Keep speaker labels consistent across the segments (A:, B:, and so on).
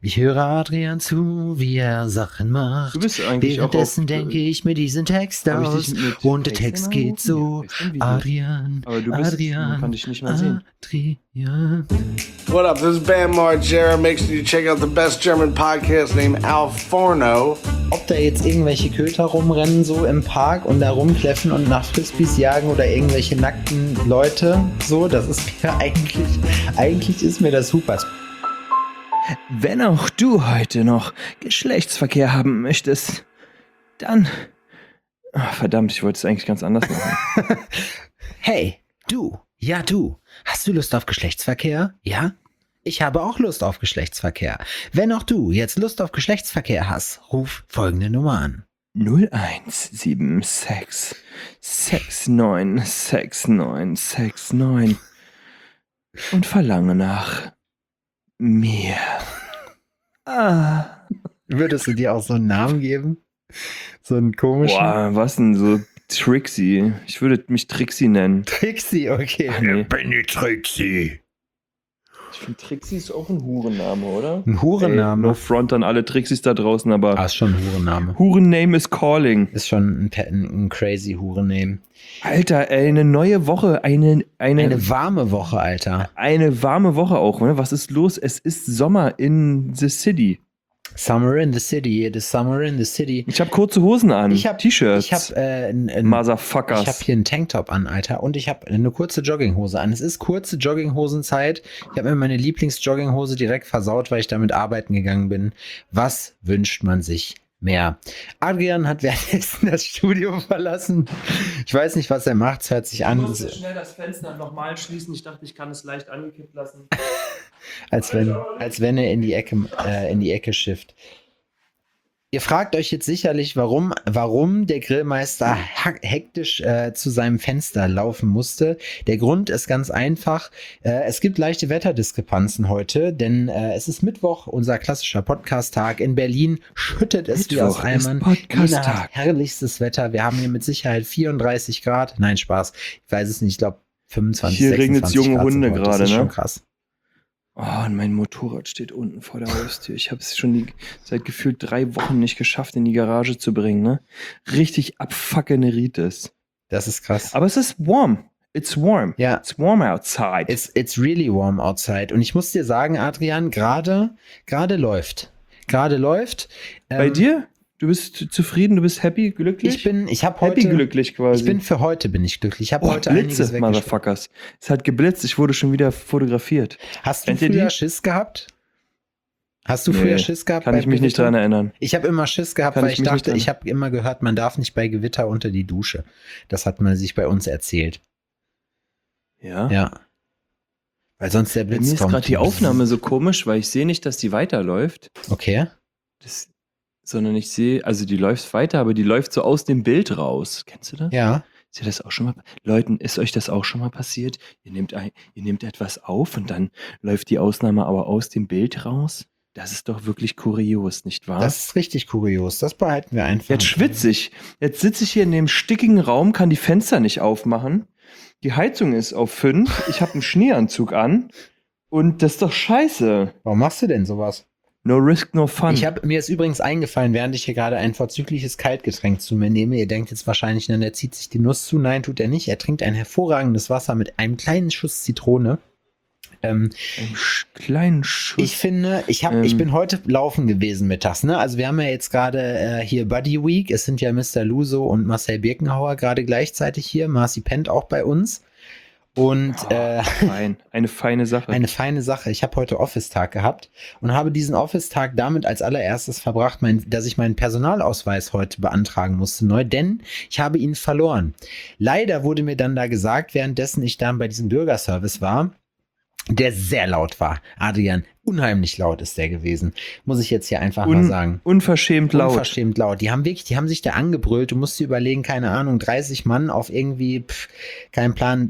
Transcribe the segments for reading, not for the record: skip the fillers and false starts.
A: Ich höre Adrian zu, wie er Sachen macht.
B: Du bist eigentlich
A: Währenddessen denke ich mir diesen Text aus. Und der Text geht so. Adrian,
B: Aber du
A: Adrian,
B: kann dich nicht mehr sehen.
A: Adrian.
C: What up? This is Bam Margera. Make sure you check out the best German podcast named Al Forno.
A: Ob da jetzt irgendwelche Köter rumrennen so im Park und da rumkläffen und nach Frisbees jagen oder irgendwelche nackten Leute, so, das ist mir eigentlich ist mir das super.
B: Wenn auch du heute noch Geschlechtsverkehr haben möchtest, dann... Ach, verdammt, ich wollte es eigentlich ganz anders machen.
A: Hey, du. Ja, du. Hast du Lust auf Geschlechtsverkehr? Ja? Ich habe auch Lust auf Geschlechtsverkehr. Wenn auch du jetzt Lust auf Geschlechtsverkehr hast, ruf folgende Nummer an.
B: 0176 69 69 69 und verlange nach mir.
A: Würdest du dir auch so einen Namen geben? So einen komischen?
B: Boah, was denn so Trixie? Ich würde mich Trixie nennen.
A: Trixie, okay.
B: Ach, nee.
A: Bin die Trixie.
B: Ich finde Trixie ist auch ein Hurenname, oder?
A: Ein Hurenname?
B: No front an alle Trixies da draußen, aber...
A: Ist schon ein Hurenname.
B: Hurenname is calling.
A: Ist schon ein crazy Hurenname.
B: Alter, ey, eine neue Woche, eine
A: warme Woche, Alter.
B: Eine warme Woche auch, ne? Was ist los? Es ist Sommer in the city.
A: Summer in the city, it is summer in the city.
B: Ich habe kurze Hosen an, T-Shirts.
A: Ich habe
B: Motherfuckers.
A: Ich habe hier einen Tanktop an, Alter, und ich habe eine kurze Jogginghose an. Es ist kurze Jogginghosenzeit. Ich habe mir meine Lieblingsjogginghose direkt versaut, weil ich damit arbeiten gegangen bin. Was wünscht man sich mehr? Adrian hat währenddessen das Studio verlassen. Ich weiß nicht, was er macht. Es hört sich an.
B: Ich musste schnell das Fenster nochmal schließen. Ich dachte, ich kann es leicht angekippt lassen.
A: als wenn er in die Ecke schifft. Ihr fragt euch jetzt sicherlich, warum der Grillmeister hektisch zu seinem Fenster laufen musste. Der Grund ist ganz einfach. Es gibt leichte Wetterdiskrepanzen heute, denn es ist Mittwoch, unser klassischer Podcast-Tag. In Berlin schüttet es wie aus Eimern. Jena hat herrlichstes Wetter. Wir haben hier mit Sicherheit 34 Grad. Nein, Spaß. Ich weiß es nicht. Ich glaube 25,
B: hier
A: 26
B: regnet es junge
A: Grad
B: Hunde
A: gerade,
B: ne?
A: Das ist schon krass.
B: Oh, und mein Motorrad steht unten vor der Haustür. Ich habe es schon seit gefühlt 3 Wochen nicht geschafft, in die Garage zu bringen, ne? Richtig abfuckeritis.
A: Das ist krass.
B: Aber es ist warm. It's warm.
A: Ja.
B: It's warm outside.
A: It's really warm outside. Und ich muss dir sagen, Adrian, gerade läuft. Gerade läuft.
B: Bei dir? Du bist zufrieden, du bist happy, glücklich?
A: Ich habe heute
B: happy glücklich quasi.
A: Für heute bin ich glücklich. Ich habe heute
B: Blitze,
A: einiges
B: Motherfuckers. Es hat geblitzt, ich wurde schon wieder fotografiert.
A: Hast du früher Schiss gehabt? Hast du früher Schiss gehabt?
B: Kann ich mich nicht dran erinnern.
A: Ich habe immer Schiss gehabt, weil ich dachte, ich habe immer gehört, man darf nicht bei Gewitter unter die Dusche. Das hat man sich bei uns erzählt.
B: Ja?
A: Ja. Weil sonst der Blitz kommt.
B: Mir ist gerade die Aufnahme so komisch, weil ich sehe nicht, dass die weiterläuft.
A: Okay.
B: Sondern ich sehe, also die läuft weiter, aber die läuft so aus dem Bild raus. Kennst du das?
A: Ja.
B: Ist dir das auch schon mal, Leuten, ist euch das auch schon mal passiert? Ihr nehmt etwas auf und dann läuft die Aufnahme aber aus dem Bild raus? Das ist doch wirklich kurios, nicht wahr?
A: Das ist richtig kurios. Das behalten wir einfach.
B: Jetzt schwitze ich. Jetzt sitze ich hier in dem stickigen Raum, kann die Fenster nicht aufmachen. Die Heizung ist auf 5. Ich habe einen Schneeanzug an. Und das ist doch scheiße.
A: Warum machst du denn sowas?
B: No risk, no fun.
A: Mir ist übrigens eingefallen, während ich hier gerade ein vorzügliches Kaltgetränk zu mir nehme. Ihr denkt jetzt wahrscheinlich, der zieht sich die Nuss zu. Nein, tut er nicht. Er trinkt ein hervorragendes Wasser mit einem kleinen Schuss Zitrone.
B: Einen kleinen Schuss.
A: Ich finde, ich bin heute laufen gewesen mittags. Ne? Also wir haben ja jetzt gerade hier Buddy Week. Es sind ja Mr. Luso und Marcel Birkenhauer gerade gleichzeitig hier. Marci pennt auch bei uns. Und
B: eine feine Sache.
A: Eine feine Sache. Ich habe heute Office-Tag gehabt und habe diesen Office-Tag damit als allererstes verbracht, dass ich meinen Personalausweis heute beantragen musste neu, denn ich habe ihn verloren. Leider wurde mir dann da gesagt, währenddessen ich dann bei diesem Bürgerservice war, der sehr laut war. Adrian, unheimlich laut ist der gewesen. Muss ich jetzt hier einfach mal sagen.
B: Unverschämt laut.
A: Unverschämt laut. Die haben sich da angebrüllt. Du musst dir überlegen, keine Ahnung, 30 Mann auf irgendwie, kein Plan,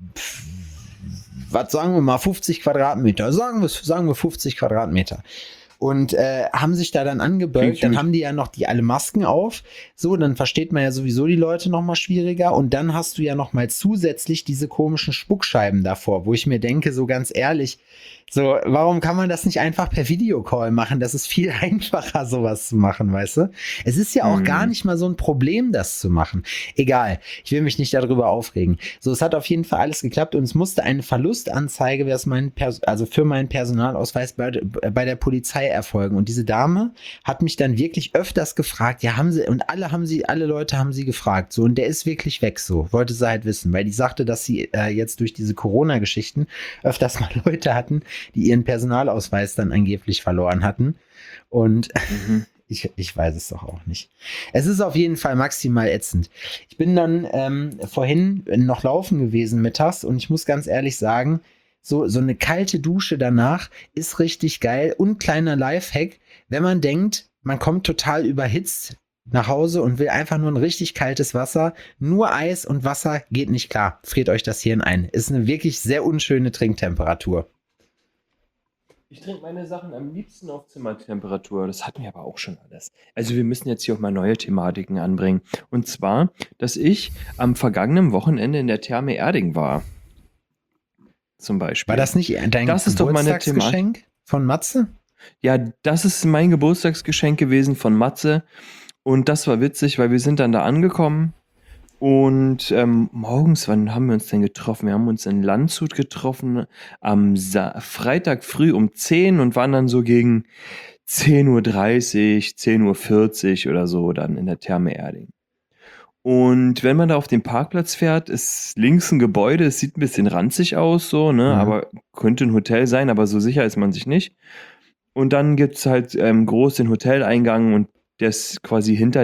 A: was sagen wir mal, 50 Quadratmeter. Sagen wir 50 Quadratmeter. und haben sich da dann angebölkt. Dann haben die ja noch alle Masken auf. So, dann versteht man ja sowieso die Leute noch mal schwieriger. Und dann hast du ja noch mal zusätzlich diese komischen Spuckscheiben davor, wo ich mir denke, so ganz ehrlich, so, warum kann man das nicht einfach per Videocall machen? Das ist viel einfacher, sowas zu machen, weißt du? Es ist ja auch gar nicht mal so ein Problem, das zu machen. Egal, ich will mich nicht darüber aufregen. So, es hat auf jeden Fall alles geklappt und es musste eine Verlustanzeige für meinen Personalausweis bei der Polizei erfolgen. Und diese Dame hat mich dann wirklich öfters gefragt, ja, alle Leute haben sie gefragt, so, und der ist wirklich weg, so, wollte sie halt wissen, weil die sagte, dass sie jetzt durch diese Corona-Geschichten öfters mal Leute hatten, die ihren Personalausweis dann angeblich verloren hatten. Und ich weiß es doch auch nicht. Es ist auf jeden Fall maximal ätzend. Ich bin dann vorhin noch laufen gewesen mittags und ich muss ganz ehrlich sagen, so eine kalte Dusche danach ist richtig geil und kleiner Lifehack, wenn man denkt, man kommt total überhitzt nach Hause und will einfach nur ein richtig kaltes Wasser. Nur Eis und Wasser geht nicht klar. Friert euch das Hirn ein. Ist eine wirklich sehr unschöne Trinktemperatur.
B: Ich trinke meine Sachen am liebsten auf Zimmertemperatur. Das hatten wir aber auch schon alles. Also wir müssen jetzt hier auch mal neue Thematiken anbringen. Und zwar, dass ich am vergangenen Wochenende in der Therme Erding war. Zum Beispiel.
A: War das nicht dein Geburtstagsgeschenk von Matze?
B: Ja, das ist mein Geburtstagsgeschenk gewesen von Matze. Und das war witzig, weil wir sind dann da angekommen. Und morgens, wann haben wir uns denn getroffen? Wir haben uns in Landshut getroffen am Freitag früh um 10 und waren dann so gegen 10:30 Uhr, 10:40 Uhr oder so dann in der Therme Erding. Und wenn man da auf den Parkplatz fährt, ist links ein Gebäude, es sieht ein bisschen ranzig aus, so, ne? Aber könnte ein Hotel sein, aber so sicher ist man sich nicht. Und dann gibt es halt groß den Hoteleingang und der ist quasi hinter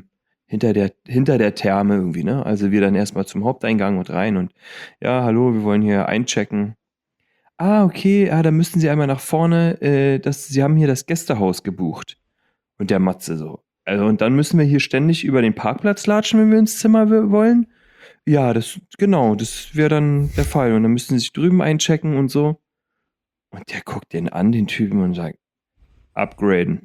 B: der Therme irgendwie, ne? Also wir dann erstmal zum Haupteingang und rein und ja, hallo, wir wollen hier einchecken. Ah, okay, da müssten Sie einmal nach vorne, Sie haben hier das Gästehaus gebucht. Und der Matze so. Also, und dann müssen wir hier ständig über den Parkplatz latschen, wenn wir ins Zimmer wollen? Ja, das wäre dann der Fall. Und dann müssten Sie sich drüben einchecken und so. Und der guckt den an, den Typen, und sagt, upgraden.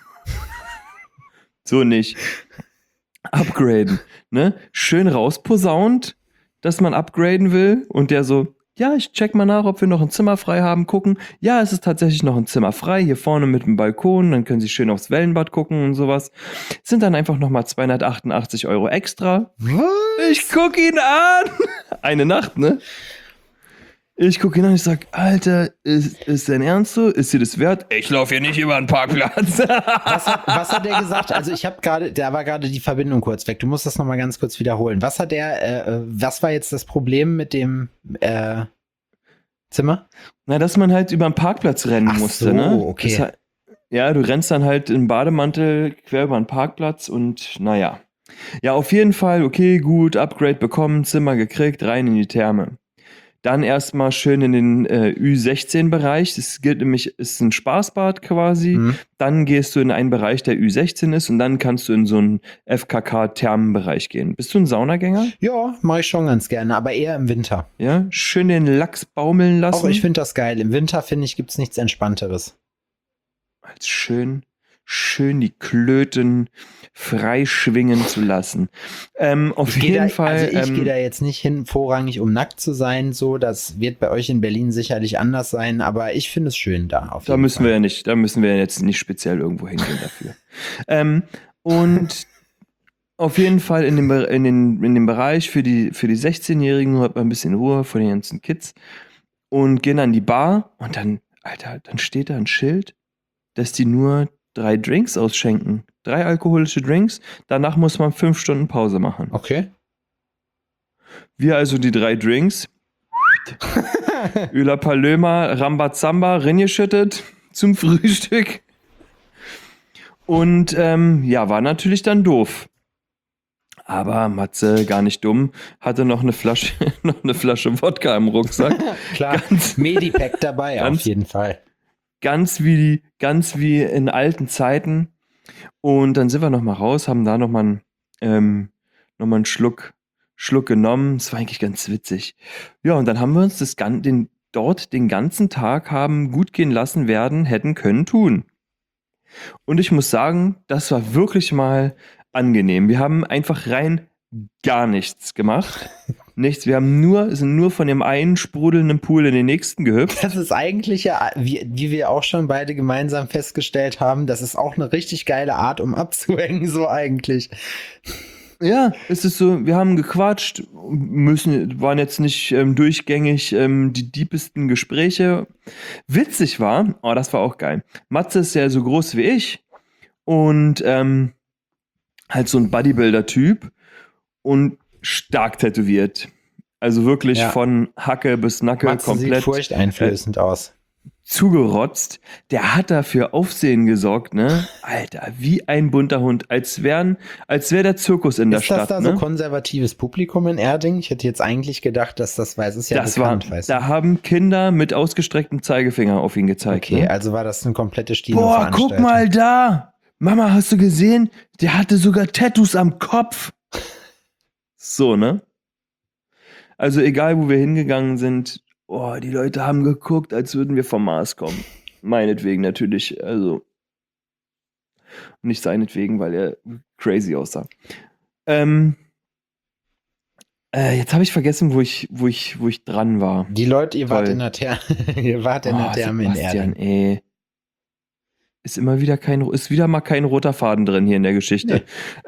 B: So nicht. Upgraden, ne? Schön rausposaunt, dass man upgraden will. Und der so, ja, ich check mal nach, ob wir noch ein Zimmer frei haben, gucken. Ja, es ist tatsächlich noch ein Zimmer frei, hier vorne mit dem Balkon. Dann können Sie schön aufs Wellenbad gucken und sowas. Sind dann einfach nochmal 288 € extra.
A: Was?
B: Ich guck ihn an. Eine Nacht, ne? Ich gucke ihn an und ich sag, Alter, ist dein Ernst so? Ist dir das wert? Ich laufe hier nicht über einen Parkplatz.
A: Was hat der gesagt? Also da war gerade die Verbindung kurz weg. Du musst das nochmal ganz kurz wiederholen. Was war jetzt das Problem mit dem Zimmer?
B: Na, dass man halt über einen Parkplatz rennen musste,
A: so,
B: ne?
A: Okay.
B: Ja, du rennst dann halt im Bademantel quer über einen Parkplatz und naja. Ja, auf jeden Fall, okay, gut, Upgrade bekommen, Zimmer gekriegt, rein in die Therme. Dann erstmal schön in den Ü16-Bereich. Das gilt nämlich, ist ein Spaßbad quasi. Dann gehst du in einen Bereich, der Ü16 ist und dann kannst du in so einen FKK-Thermenbereich gehen. Bist du ein Saunagänger?
A: Ja, mache ich schon ganz gerne, aber eher im Winter.
B: Ja, schön den Lachs baumeln lassen.
A: Auch ich finde das geil. Im Winter, finde ich, gibt es nichts Entspannteres.
B: Als schön die Klöten freischwingen zu lassen. Auf jeden Fall.
A: Also ich gehe da jetzt nicht hin, vorrangig um nackt zu sein, so. Das wird bei euch in Berlin sicherlich anders sein, aber ich finde es schön da.
B: Da müssen wir jetzt nicht speziell irgendwo hingehen dafür. Und auf jeden Fall in dem Bereich für die 16-Jährigen hat man ein bisschen Ruhe vor den ganzen Kids und gehen an die Bar und dann, Alter, dann steht da ein Schild, dass die nur 3 Drinks ausschenken. 3 alkoholische Drinks. Danach muss man 5 Stunden Pause machen.
A: Okay.
B: Wir also die 3 Drinks. Öla Palöma, Rambazamba, reingeschüttet zum Frühstück. Und war natürlich dann doof. Aber Matze, gar nicht dumm, hatte noch eine Flasche Wodka im Rucksack.
A: Klar, Medipack dabei, auf jeden Fall.
B: Ganz wie in alten Zeiten. Und dann sind wir nochmal raus, haben da nochmal einen Schluck genommen. Das war eigentlich ganz witzig. Ja, und dann haben wir uns dort den ganzen Tag haben gut gehen lassen hätten können tun. Und ich muss sagen, das war wirklich mal angenehm. Wir haben einfach rein gar nichts gemacht. Nichts. Sind nur von dem einen sprudelnden Pool in den nächsten gehüpft.
A: Das ist eigentlich ja, wie wir auch schon beide gemeinsam festgestellt haben, das ist auch eine richtig geile Art, um abzuhängen, so eigentlich.
B: Ja, es ist so, wir haben gequatscht, waren jetzt nicht durchgängig die deepesten Gespräche. Witzig war, oh, das war auch geil. Matze ist ja so groß wie ich und halt so ein Bodybuilder-Typ und stark tätowiert. Also wirklich
A: Ja.
B: von Hacke bis Nacke
A: Matze
B: komplett
A: sieht furchteinflößend aus.
B: zugerotzt. Der hat dafür Aufsehen gesorgt, ne? Alter, wie ein bunter Hund. Als wär der Zirkus in der
A: Ist das
B: Stadt,
A: da
B: ne?
A: so konservatives Publikum in Erding? Ich hätte jetzt eigentlich gedacht, dass das, weil es ist ja bekannt, weißt du.
B: Da haben Kinder mit ausgestrecktem Zeigefinger auf ihn gezeigt.
A: Okay,
B: Ne?
A: also war das eine komplette
B: Boah,
A: Stino-Veranstaltung.
B: guck mal da! Mama, hast du gesehen? Der hatte sogar Tattoos am Kopf. So, ne? Also egal, wo wir hingegangen sind, oh, die Leute haben geguckt, als würden wir vom Mars kommen. Meinetwegen natürlich, also nicht seinetwegen, weil er crazy aussah. Jetzt habe ich vergessen, wo ich dran war.
A: Die Leute, ihr wart
B: Toll.
A: in der Therme, ihr wart in der Therme in
B: Sebastian,
A: Erding.
B: ey. Ist wieder mal kein roter Faden drin hier in der Geschichte.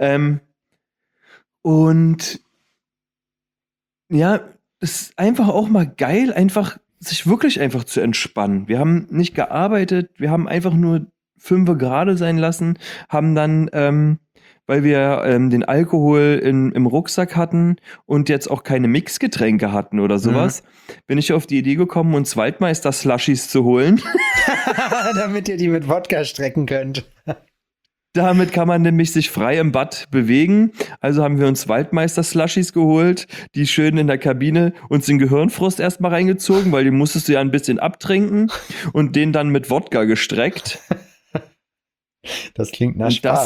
B: Und ja, es ist einfach auch mal geil, sich wirklich einfach zu entspannen. Wir haben nicht gearbeitet, wir haben einfach nur 5 gerade sein lassen, haben dann, weil wir den Alkohol im Rucksack hatten und jetzt auch keine Mixgetränke hatten oder sowas, bin ich auf die Idee gekommen, uns Waldmeister-Slushies zu holen.
A: Damit ihr die mit Wodka strecken könnt.
B: Damit kann man nämlich sich frei im Bad bewegen. Also haben wir uns Waldmeister-Slushies geholt, die schön in der Kabine uns den Gehirnfrost erstmal reingezogen, weil die musstest du ja ein bisschen abtrinken und den dann mit Wodka gestreckt.
A: Das klingt nach
B: Und
A: Spaß.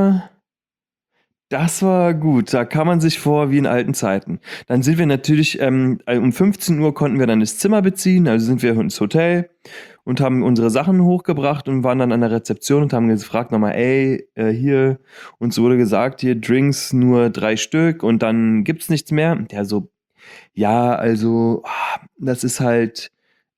B: das war gut. Da kam man sich vor wie in alten Zeiten. Dann sind wir natürlich, um 15 Uhr konnten wir dann das Zimmer beziehen, also sind wir ins Hotel und haben unsere Sachen hochgebracht und waren dann an der Rezeption und haben gefragt nochmal, hier, uns wurde gesagt, hier Drinks nur 3 Stück und dann gibt's nichts mehr. Und der so, ja, also, das ist halt,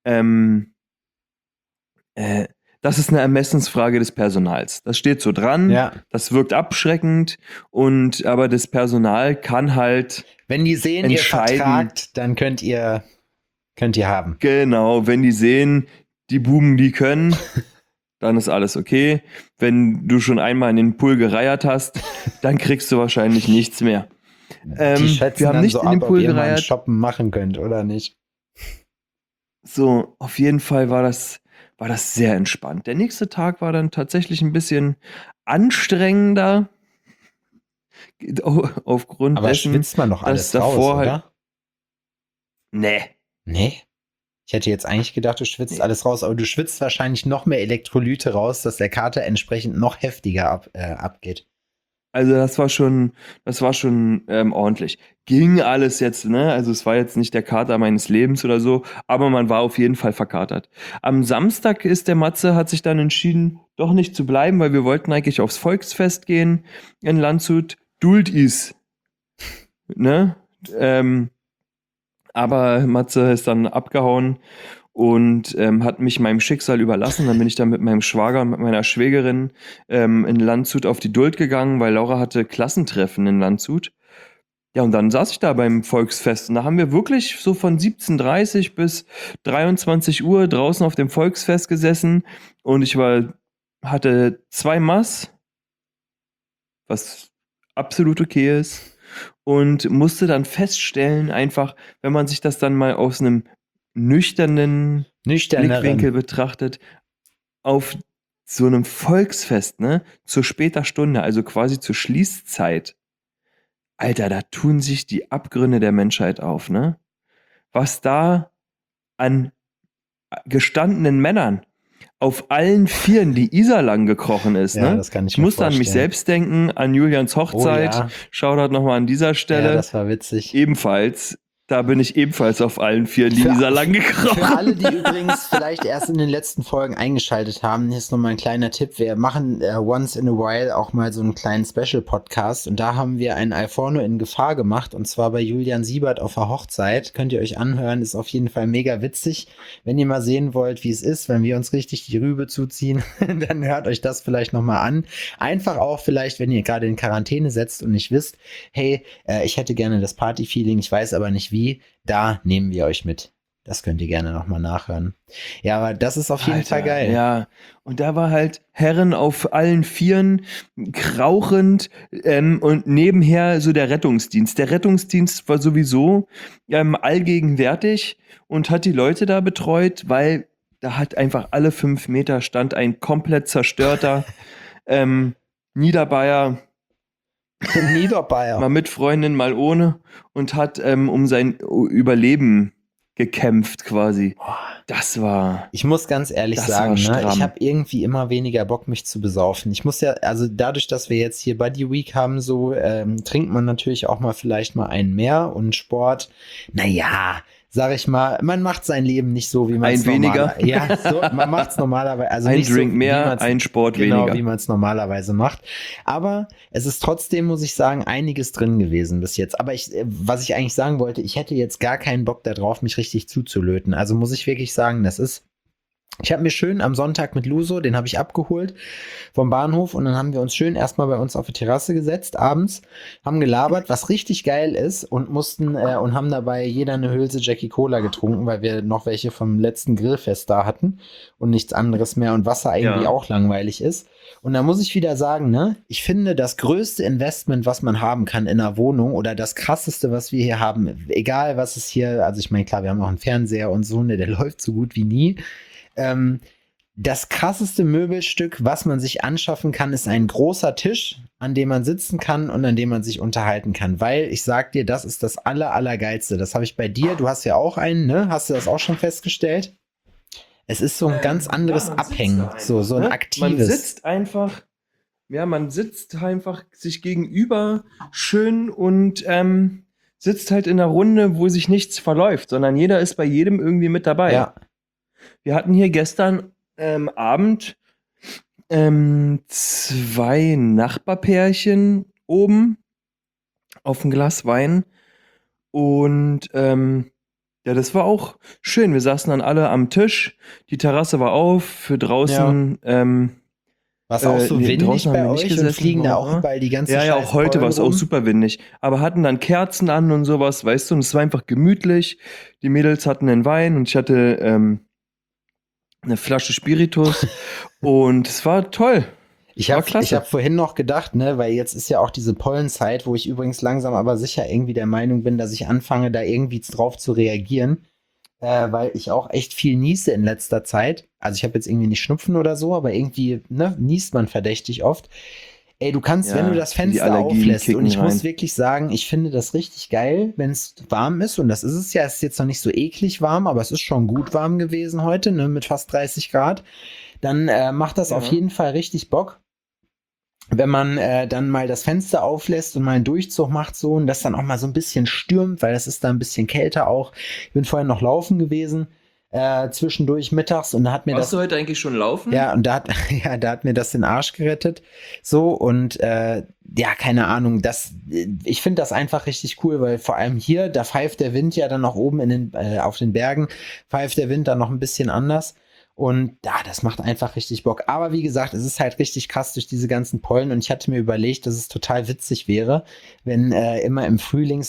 B: das ist eine Ermessensfrage des Personals. Das steht so dran,
A: Ja.
B: das wirkt abschreckend, aber das Personal kann halt,
A: Wenn die sehen, ihr
B: entscheiden.
A: vertragt, dann könnt ihr haben.
B: genau, wenn die sehen, die Buben, die können, dann ist alles okay. Wenn du schon einmal in den Pool gereiert hast, dann kriegst du wahrscheinlich nichts mehr.
A: Die schätzen
B: wir haben
A: dann
B: nicht
A: so
B: in den
A: ab,
B: Pool
A: ob ihr mal ein
B: gereiert.
A: Shoppen machen könnt oder nicht.
B: So, auf jeden Fall war das sehr entspannt. Der nächste Tag war dann tatsächlich ein bisschen anstrengender. Aufgrund
A: Aber
B: dessen,
A: schwitzt man noch
B: dass
A: alles
B: davor
A: raus,
B: halt-
A: oder?
B: Nee.
A: Nee? Ich hätte jetzt eigentlich gedacht, du schwitzt
B: Nee.
A: alles raus, aber du schwitzt wahrscheinlich noch mehr Elektrolyte raus, dass der Kater entsprechend noch heftiger abgeht.
B: Also das war schon ordentlich. Ging alles jetzt, ne? Also es war jetzt nicht der Kater meines Lebens oder so, aber man war auf jeden Fall verkatert. Am Samstag hat sich dann entschieden, doch nicht zu bleiben, weil wir wollten eigentlich aufs Volksfest gehen in Landshut. Duld is. Ne? Aber Matze ist dann abgehauen und hat mich meinem Schicksal überlassen. Dann bin ich dann mit meinem Schwager und mit meiner Schwägerin in Landshut auf die Duld gegangen, weil Laura hatte Klassentreffen in Landshut. Ja, und dann saß ich da beim Volksfest und da haben wir wirklich so von 17:30 bis 23 Uhr draußen auf dem Volksfest gesessen und ich hatte 2 Maß, was absolut okay ist, und musste dann feststellen, einfach, wenn man sich das dann mal aus einem nüchternen Blickwinkel betrachtet, auf so einem Volksfest, ne, zu später Stunde, also quasi zur Schließzeit, Alter, da tun sich die Abgründe der Menschheit auf, ne? Was da an gestandenen Männern auf allen Vieren die Isar lang gekrochen ist,
A: Ja,
B: ne?
A: das kann ich
B: Ich
A: mir
B: musste an mich
A: vorstellen.
B: selbst denken, an Julians Hochzeit.
A: Oh, ja.
B: Shoutout nochmal an dieser Stelle.
A: Ja, das war witzig.
B: Ebenfalls, Da bin ich ebenfalls auf allen Vieren die
A: Für-
B: Isar lang gekrochen.
A: Für alle, die übrigens vielleicht erst in den letzten Folgen eingeschaltet haben, hier ist nochmal ein kleiner Tipp. Wir machen once in a while auch mal so einen kleinen Special-Podcast und da haben wir einen Alforno in Gefahr gemacht und zwar bei Julian Siebert auf der Hochzeit. Könnt ihr euch anhören, ist auf jeden Fall mega witzig. Wenn ihr mal sehen wollt, wie es ist, wenn wir uns richtig die Rübe zuziehen, dann hört euch das vielleicht nochmal an. Einfach auch vielleicht, wenn ihr gerade in Quarantäne setzt und nicht wisst, hey, ich hätte gerne das Party-Feeling, ich weiß aber nicht wie, da nehmen wir euch mit. Das könnt ihr gerne nochmal nachhören. Ja, aber das ist auf jeden Fall geil.
B: Ja, und da war halt Herren auf allen Vieren, krauchend und nebenher so der Rettungsdienst. Der Rettungsdienst war sowieso allgegenwärtig und hat die Leute da betreut, weil da hat einfach alle 5 Meter stand ein komplett zerstörter Niederbayer,
A: Niederbayer.
B: mal mit Freundin, mal ohne, und hat um sein Überleben gekämpft quasi. Das war...
A: Ich muss ganz ehrlich
B: Das
A: sagen,
B: war
A: ne,
B: stramm.
A: ich habe irgendwie immer weniger Bock, mich zu besaufen. Ich muss ja, also dadurch, dass wir jetzt hier Body Week haben, so trinkt man natürlich auch mal vielleicht mal einen mehr und Sport. Naja, sag ich mal, man macht sein Leben nicht so, wie man es
B: Ein weniger.
A: Ja, so, man macht es normalerweise. Also
B: ein
A: nicht
B: Drink
A: so, wie
B: mehr,
A: man's-
B: ein Sport
A: genau,
B: weniger.
A: wie man es normalerweise macht. Aber es ist trotzdem, muss ich sagen, einiges drin gewesen bis jetzt. Aber was ich eigentlich sagen wollte, ich hätte jetzt gar keinen Bock darauf, mich richtig zuzulöten. Also muss ich wirklich sagen, ich habe mir schön am Sonntag mit Luso, den habe ich abgeholt vom Bahnhof und dann haben wir uns schön erstmal bei uns auf die Terrasse gesetzt abends, haben gelabert, was richtig geil ist und mussten und haben dabei jeder eine Hülse Jackie Cola getrunken, weil wir noch welche vom letzten Grillfest da hatten und nichts anderes mehr und Wasser irgendwie auch langweilig ist. Und da muss ich wieder sagen, ne, ich finde das größte Investment, was man haben kann in einer Wohnung oder das krasseste, was wir hier haben, egal was es hier, also ich meine, klar, wir haben auch einen Fernseher und so, ne, der läuft so gut wie nie. Das krasseste Möbelstück, was man sich anschaffen kann, ist ein großer Tisch, an dem man sitzen kann und an dem man sich unterhalten kann. Weil ich sag dir, das ist das Allergeilste. Das habe ich bei dir. Du hast ja auch einen, ne? Hast du das auch schon festgestellt? Es ist so ein ganz anderes
B: man
A: Abhängen.
B: sitzt
A: So ein
B: ne?
A: aktives.
B: Man sitzt einfach sich gegenüber schön und sitzt halt in einer Runde, wo sich nichts verläuft, sondern jeder ist bei jedem irgendwie mit dabei.
A: Ja.
B: Wir hatten hier gestern Abend 2 Nachbarpärchen oben auf ein Glas Wein und ja, das war auch schön. Wir saßen dann alle am Tisch, die Terrasse war auf, für draußen
A: War es auch so
B: nee,
A: windig
B: draußen
A: bei
B: haben wir nicht
A: euch und
B: gesessen,
A: fliegen da
B: warum
A: auch
B: auch
A: überall die ganzen
B: ja, auch
A: scheiß
B: heute war
A: Pollen
B: es auch
A: rum?
B: super windig. Aber hatten dann Kerzen an und sowas, weißt du, und es war einfach gemütlich. Die Mädels hatten einen Wein und ich hatte eine Flasche Spiritus und es war toll.
A: Ich
B: War
A: habe
B: klasse.
A: hab vorhin noch gedacht, ne, weil jetzt ist ja auch diese Pollenzeit, wo ich übrigens langsam aber sicher irgendwie der Meinung bin, dass ich anfange, da irgendwie drauf zu reagieren, weil ich auch echt viel niese in letzter Zeit. Also ich habe jetzt irgendwie nicht Schnupfen oder so, aber irgendwie niest man verdächtig oft. Ey, du kannst,
B: Ja,
A: wenn du das
B: die
A: Fenster
B: Allergien
A: auflässt, und
B: kicken
A: ich muss
B: rein.
A: wirklich sagen, ich finde das richtig geil, wenn es warm ist, und das ist es ja, es ist jetzt noch nicht so eklig warm, aber es ist schon gut warm gewesen heute, ne, mit fast 30 Grad, dann macht das
B: Ja.
A: auf jeden Fall richtig Bock, wenn man dann mal das Fenster auflässt und mal einen Durchzug macht so und das dann auch mal so ein bisschen stürmt, weil das ist da ein bisschen kälter auch. Ich bin vorhin noch laufen gewesen, zwischendurch mittags, und da hat mir
B: Warst du heute eigentlich schon laufen?
A: ja, und da hat mir das den Arsch gerettet. So, und ja, keine Ahnung, ich finde das einfach richtig cool, weil vor allem hier, da pfeift der Wind ja dann noch oben auf den Bergen, pfeift der Wind dann noch ein bisschen anders. Und ja, das macht einfach richtig Bock. Aber wie gesagt, es ist halt richtig krass durch diese ganzen Pollen. Und ich hatte mir überlegt, dass es total witzig wäre, wenn immer im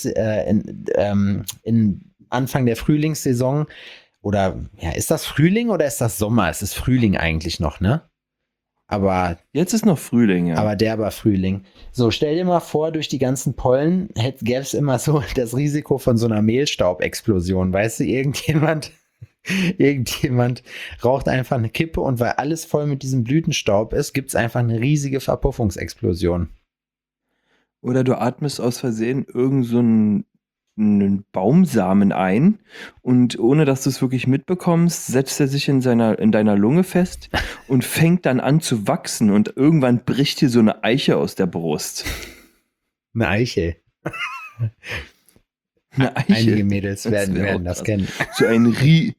A: in Anfang der Frühlingssaison, oder ja, ist das Frühling oder ist das Sommer? Es ist Frühling eigentlich noch, ne? Aber
B: Jetzt ist noch Frühling, ja.
A: aber derber Frühling. So, stell dir mal vor, durch die ganzen Pollen gäbe es immer so das Risiko von so einer Mehlstaubexplosion. Weißt du, irgendjemand raucht einfach eine Kippe und weil alles voll mit diesem Blütenstaub ist, gibt es einfach eine riesige Verpuffungsexplosion.
B: Oder du atmest aus Versehen irgend so einen Baumsamen ein und ohne dass du es wirklich mitbekommst, setzt er sich in deiner Lunge fest und fängt dann an zu wachsen und irgendwann bricht dir so eine Eiche aus der Brust.
A: Eine Eiche.
B: Eine Eichel.
A: Einige Mädels
B: Das
A: werden
B: wär auch
A: das
B: krass.
A: kennen.
B: So ein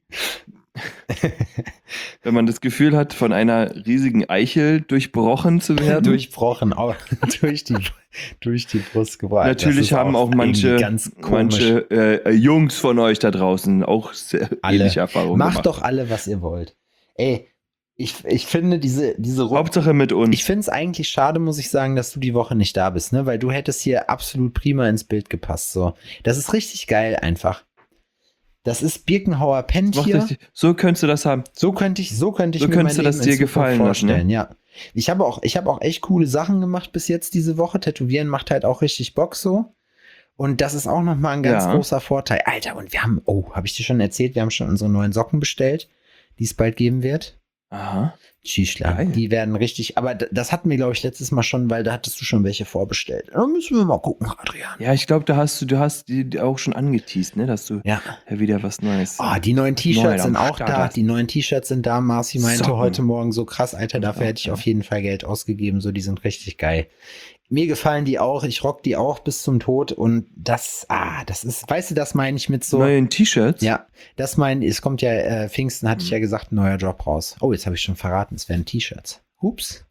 B: wenn man das Gefühl hat, von einer riesigen Eichel durchbrochen zu werden.
A: Durchbrochen, auch durch die Brust gebrochen.
B: Natürlich
A: Das ist
B: haben auch
A: irgendwie ganz komisch.
B: manche Jungs von euch da draußen auch sehr ähnliche Erfahrungen
A: Macht
B: gemacht.
A: doch alle, was ihr wollt. Ey, ich finde diese
B: Hauptsache mit uns.
A: Ich finde es eigentlich schade, muss ich sagen, dass du die Woche nicht da bist, ne? Weil du hättest hier absolut prima ins Bild gepasst. So. Das ist richtig geil einfach. Das ist Birkenhauer pennt hier.
B: So könntest du das haben.
A: So könnte ich mir mein
B: könntest du das
A: Leben
B: dir
A: in Zukunft
B: gefallen lassen,
A: vorstellen, ja. Ich habe auch echt coole Sachen gemacht bis jetzt diese Woche. Tätowieren macht halt auch richtig Bock so. Und das ist auch nochmal ein ganz großer Vorteil. Alter, und wir haben, habe ich dir schon erzählt, wir haben schon unsere neuen Socken bestellt, die es bald geben wird.
B: Aha.
A: Schießler.
B: Geil.
A: Die werden richtig, aber das hatten wir, glaube ich, letztes Mal schon, weil da hattest du schon welche vorbestellt. Da müssen wir mal gucken, Adrian.
B: Ja, ich glaube, du hast die auch schon angeteased, ne? Dass du wieder was Neues.
A: Die neuen T-Shirts sind
B: am
A: auch
B: Start
A: da.
B: hast.
A: Die neuen T-Shirts sind da. Marci meinte
B: Socken.
A: heute Morgen so krass, Alter, dafür hätte ich auf jeden Fall Geld ausgegeben. So, die sind richtig geil. Mir gefallen die auch. Ich rock die auch bis zum Tod. Und das ist, weißt du, das meine ich mit so.
B: Neuen T-Shirts?
A: Ja, es kommt ja, Pfingsten hatte ich ja gesagt, ein neuer Job raus. Oh, jetzt habe ich schon verraten, es werden T-Shirts. Ups.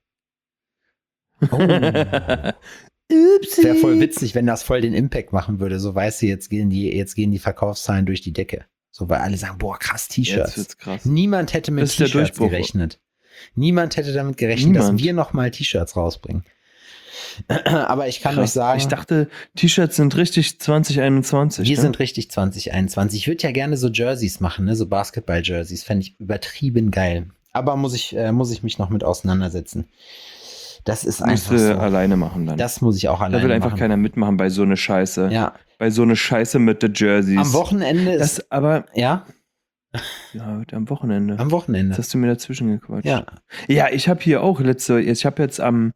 A: Oh. Wäre voll witzig, wenn das voll den Impact machen würde. So, weißt du, jetzt gehen die Verkaufszahlen durch die Decke. So, weil alle sagen, boah, krass,
B: Jetzt
A: T-Shirts.
B: wird's krass.
A: Niemand hätte mit
B: Das ist der
A: T-Shirts
B: Durchbruch.
A: gerechnet. Niemand hätte damit gerechnet, dass
B: Niemand.
A: wir nochmal T-Shirts rausbringen. Aber ich kann
B: Krass.
A: euch sagen,
B: Ich dachte, T-Shirts sind richtig 2021.
A: wir
B: ne?
A: sind richtig 2021. Ich würde ja gerne so Jerseys machen, ne? So Basketball-Jerseys. Fände ich übertrieben geil. Aber muss ich mich noch mit auseinandersetzen. Das ist
B: Musst
A: einfach
B: du
A: so.
B: alleine machen dann.
A: Das muss ich auch alleine
B: Da will einfach
A: machen.
B: keiner mitmachen bei so eine Scheiße.
A: Ja.
B: Bei so eine Scheiße mit den Jerseys.
A: Am Wochenende ist.
B: Das aber,
A: Ja,
B: ja, am Wochenende.
A: am Wochenende.
B: Jetzt hast du mir dazwischen gequatscht.
A: Ja.
B: Ja, ich habe hier auch ich habe jetzt am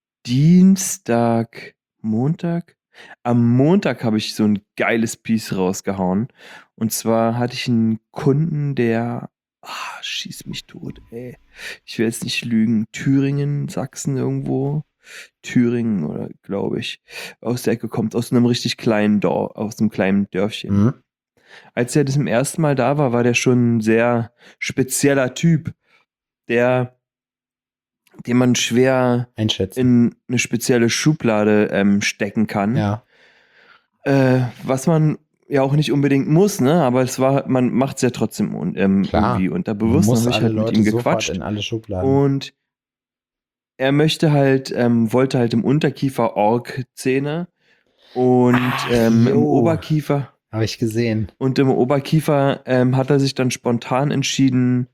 B: Montag habe ich so ein geiles Piece rausgehauen. Und zwar hatte ich einen Kunden, der, schieß mich tot, ey. Ich will jetzt nicht lügen, Thüringen, Sachsen irgendwo. Thüringen oder glaube ich, aus der Ecke kommt, aus einem richtig kleinen Dorf, aus einem kleinen Dörfchen.
A: Mhm.
B: Als er das im ersten Mal da war, war der schon ein sehr spezieller Typ, den man schwer
A: Einschätzen.
B: in eine spezielle Schublade stecken kann.
A: Ja.
B: Was man ja auch nicht unbedingt muss, ne? Aber man macht es ja trotzdem
A: Klar.
B: irgendwie unterbewusst.
A: Muss
B: Dann habe ich
A: alle
B: halt mit
A: Leute
B: ihm
A: sofort
B: gequatscht.
A: in alle Schubladen.
B: Und er wollte halt im Unterkiefer Org-Zähne und im
A: jo.
B: Oberkiefer.
A: Habe ich gesehen.
B: Und im Oberkiefer hat er sich dann spontan entschieden,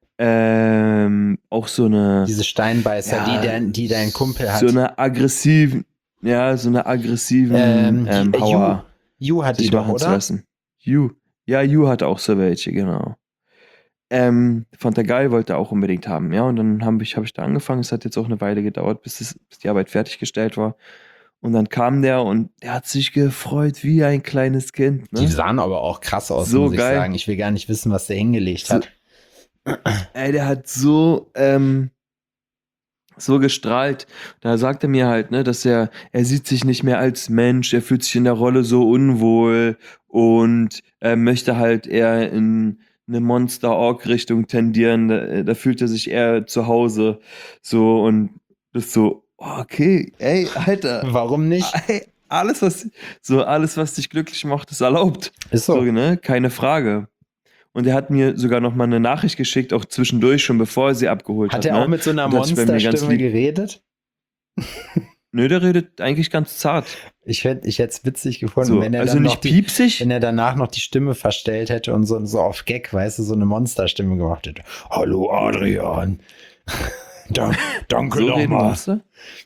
B: auch so eine
A: Diese Steinbeißer,
B: Ja,
A: die dein Kumpel hat.
B: so eine aggressiven Hauer
A: Yu hat die
B: sich
A: doch,
B: machen zu
A: oder?
B: lassen. Yu hat auch so welche, genau. Fand er geil, wollte er auch unbedingt haben. Ja, und dann hab ich da angefangen. Es hat jetzt auch eine Weile gedauert, bis die Arbeit fertiggestellt war. Und dann kam der und der hat sich gefreut wie ein kleines Kind. Ne?
A: Die sahen aber auch krass aus,
B: So
A: muss ich
B: geil.
A: sagen. Ich will gar nicht wissen, was der hingelegt hat.
B: Ey, der hat so gestrahlt. Da sagt er mir halt, ne, dass er sieht sich nicht mehr als Mensch, er fühlt sich in der Rolle so unwohl und möchte halt eher in eine Monster-Org-Richtung tendieren. Da fühlt er sich eher zu Hause. So, und das so, okay, ey, Alter.
A: Warum nicht?
B: Ey, alles, was dich glücklich macht, ist erlaubt.
A: Ist so.
B: Ne? Keine Frage. Und er hat mir sogar noch mal eine Nachricht geschickt, auch zwischendurch, schon bevor er sie abgeholt hat.
A: Hat er
B: ne?
A: auch mit so einer
B: Und hat sich bei mir ganz
A: Monsterstimme
B: lieb-
A: geredet?
B: Nö, der redet eigentlich ganz zart.
A: Ich hätte es witzig gefunden,
B: So,
A: wenn er
B: also
A: dann
B: nicht piepsig.
A: wenn er danach noch die Stimme verstellt hätte und so auf Gag, weißt du, so eine Monsterstimme gemacht hätte. Hallo Adrian. Danke
B: So reden
A: nochmal.
B: Monster?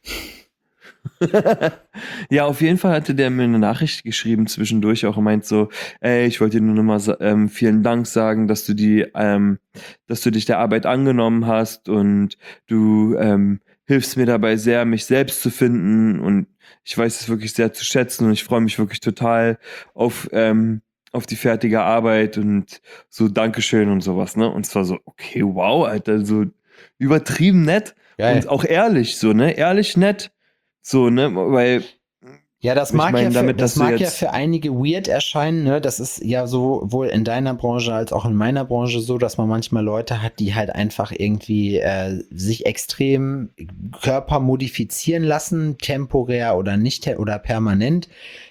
B: Ja, auf jeden Fall hatte der mir eine Nachricht geschrieben zwischendurch auch und meint so, ey, ich wollte dir nur nochmal vielen Dank sagen, dass du dich der Arbeit angenommen hast und du hilfst mir dabei sehr, mich selbst zu finden und ich weiß es wirklich sehr zu schätzen und ich freue mich wirklich total auf die fertige Arbeit und so Dankeschön und sowas, ne? Und es war so, okay, wow, Alter, so übertrieben nett
A: Geil.
B: und auch ehrlich, so, ne? Ehrlich nett. So, ne? Weil
A: Ja, das
B: Ich
A: mag,
B: meine
A: ja, für,
B: damit,
A: das
B: dass du
A: mag ja
B: jetzt
A: für einige weird erscheinen, ne? Das ist ja sowohl in deiner Branche als auch in meiner Branche so, dass man manchmal Leute hat, die halt einfach irgendwie sich extrem Körper modifizieren lassen, temporär oder nicht oder permanent.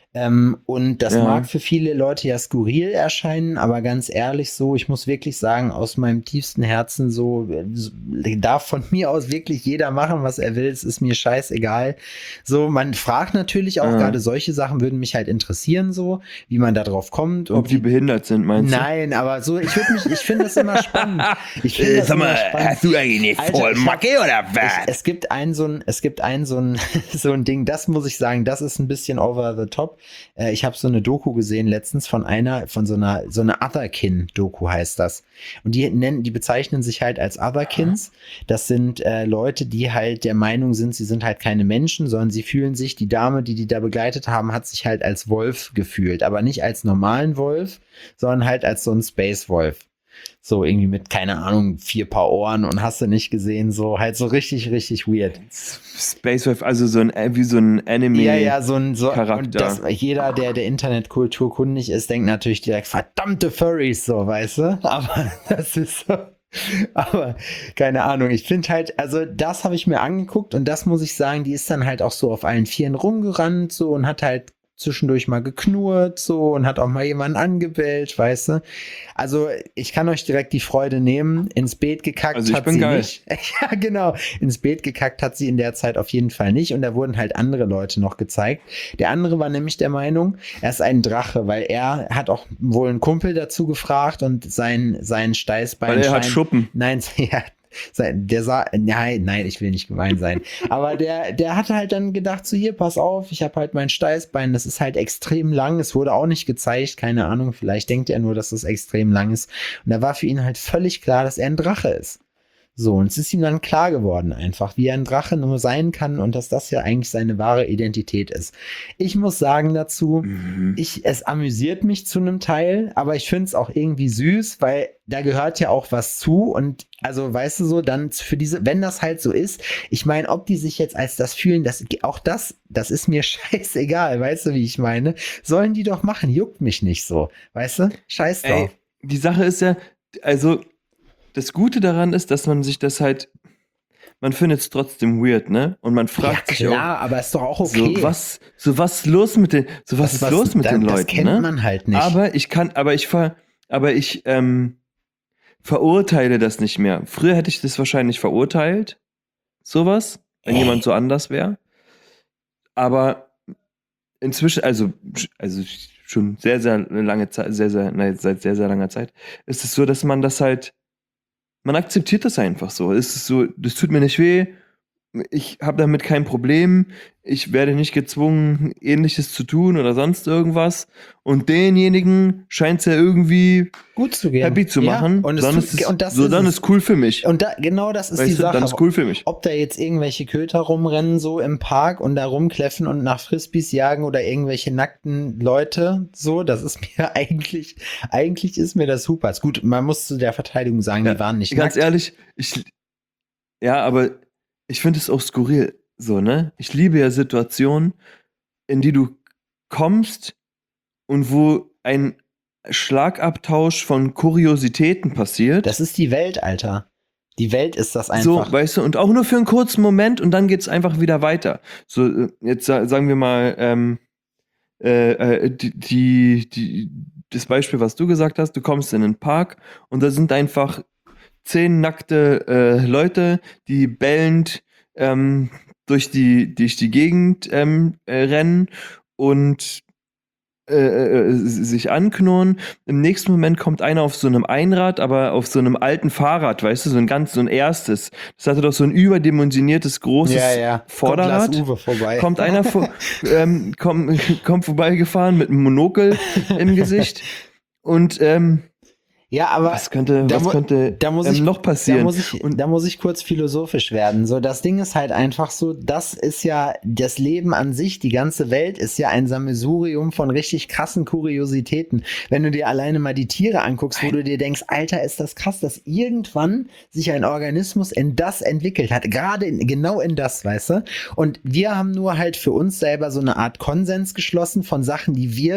A: Und das mag
B: ja,
A: für viele Leute ja skurril erscheinen, aber ganz ehrlich so, ich muss wirklich sagen, aus meinem tiefsten Herzen so, darf von mir aus wirklich jeder machen, was er will, es ist mir scheißegal. So, man fragt natürlich auch,
B: äh,
A: gerade solche Sachen würden mich halt interessieren, so, wie man da drauf kommt
B: ob
A: und
B: die
A: wie.
B: behindert sind, meinst du?
A: Nein, aber so, ich finde das immer spannend. Ich finde das
B: Sag
A: immer
B: mal,
A: spannend.
B: hast du eigentlich
A: Alter,
B: Vollmacke oder was?
A: es gibt so ein so ein Ding, das muss ich sagen, das ist ein bisschen over the top. Ich habe so eine Doku gesehen letztens von so einer Otherkin-Doku heißt das. Und die bezeichnen sich halt als Otherkins. Das sind Leute, die halt der Meinung sind, sie sind halt keine Menschen, sondern sie fühlen sich, die Dame, die da begleitet haben, hat sich halt als Wolf gefühlt. Aber nicht als normalen Wolf, sondern halt als so ein Space-Wolf. So irgendwie mit, keine Ahnung, 4 Paar Ohren und hast du nicht gesehen, so halt so richtig, richtig weird.
B: Space Wave, also wie so ein
A: Ja, ja,
B: Anime-Charakter.
A: und das, jeder, der Internetkultur kundig ist, denkt natürlich direkt, verdammte Furries, so, weißt du? Aber das ist so. Aber keine Ahnung, ich finde halt, also das habe ich mir angeguckt und das muss ich sagen, die ist dann halt auch so auf allen Vieren rumgerannt so und hat halt zwischendurch mal geknurrt so und hat auch mal jemanden angebellt, weißt du? Also ich kann euch direkt die Freude nehmen. Ins Beet gekackt
B: Also ich
A: hat
B: bin
A: sie
B: geil.
A: nicht. Ja, genau. Ins Beet gekackt hat sie in der Zeit auf jeden Fall nicht. Und da wurden halt andere Leute noch gezeigt. Der andere war nämlich der Meinung, er ist ein Drache, weil er hat auch wohl einen Kumpel dazu gefragt und sein Steißbein.
B: Weil er hat Schuppen.
A: Nein, ja, der sah, nein, ich will nicht gemein sein. Aber der hatte halt dann gedacht, so hier, pass auf, ich habe halt mein Steißbein, das ist halt extrem lang. Es wurde auch nicht gezeigt, keine Ahnung, vielleicht denkt er nur, dass es extrem lang ist. Und da war für ihn halt völlig klar, dass er ein Drache ist. So, und es ist ihm dann klar geworden einfach, wie ein Drache nur sein kann und dass das ja eigentlich seine wahre Identität ist. Ich muss sagen dazu, es amüsiert mich zu einem Teil, aber ich finde es auch irgendwie süß, weil da gehört ja auch was zu und also weißt du so, dann für diese, wenn das halt so ist, ich meine, ob die sich jetzt als das fühlen, das ist mir scheißegal, weißt du, wie ich meine? Sollen die doch machen, juckt mich nicht so, weißt du? Scheiß drauf.
B: Ey, die Sache ist ja, also das Gute daran ist, dass man sich das halt, man findet es trotzdem weird, ne? Und man fragt sich auch,
A: aber ist doch auch okay.
B: was ist los mit den, was ist los mit den Leuten,
A: das kennt
B: ne?
A: man halt nicht.
B: Aber ich verurteile das nicht mehr. Früher hätte ich das wahrscheinlich verurteilt, sowas, wenn jemand so anders wäre. Aber inzwischen, also schon sehr, sehr lange Zeit, seit sehr, sehr langer Zeit, ist es so, dass man das halt, man akzeptiert das einfach so. Es ist so, das tut mir nicht weh. Ich habe damit kein Problem. Ich werde nicht gezwungen, Ähnliches zu tun oder sonst irgendwas. Und denjenigen scheint es ja irgendwie
A: gut zu gehen.
B: happy zu machen.
A: Ja, und
B: dann ist cool für mich.
A: Und genau das ist
B: Weißt
A: die
B: du,
A: Sache.
B: dann ist cool für mich.
A: Ob da jetzt irgendwelche Köter rumrennen, so im Park und da rumkläffen und nach Frisbees jagen oder irgendwelche nackten Leute, so, das ist mir eigentlich ist mir das super. Ist gut, man muss zu der Verteidigung sagen, die waren nicht
B: ganz
A: nackt.
B: ehrlich, aber ich finde es auch skurril, so, ne? Ich liebe ja Situationen, in die du kommst und wo ein Schlagabtausch von Kuriositäten passiert.
A: Das ist die Welt, Alter. Die Welt ist das einfach.
B: So, weißt du, und auch nur für einen kurzen Moment und dann geht's einfach wieder weiter. So, jetzt sagen wir mal, das Beispiel, was du gesagt hast, du kommst in einen Park und da sind einfach 10 nackte Leute, die bellend durch die Gegend rennen und sich anknurren. Im nächsten Moment kommt einer auf so einem Einrad, aber auf so einem alten Fahrrad, weißt du, so ein erstes. Das hatte doch so ein überdimensioniertes, großes Vorderrad.
A: Kommt Lars Uwe vorbei.
B: Kommt einer kommt vorbeigefahren mit einem Monokel im Gesicht und
A: Ja, aber
B: Was könnte
A: da muss ich,
B: noch passieren?
A: da muss ich kurz philosophisch werden. So, das Ding ist halt einfach so, das ist ja das Leben an sich, die ganze Welt ist ja ein Sammelsurium von richtig krassen Kuriositäten. Wenn du dir alleine mal die Tiere anguckst, wo du dir denkst, Alter, ist das krass, dass irgendwann sich ein Organismus in das entwickelt hat. Genau in das, weißt du? Und wir haben nur halt für uns selber so eine Art Konsens geschlossen von Sachen,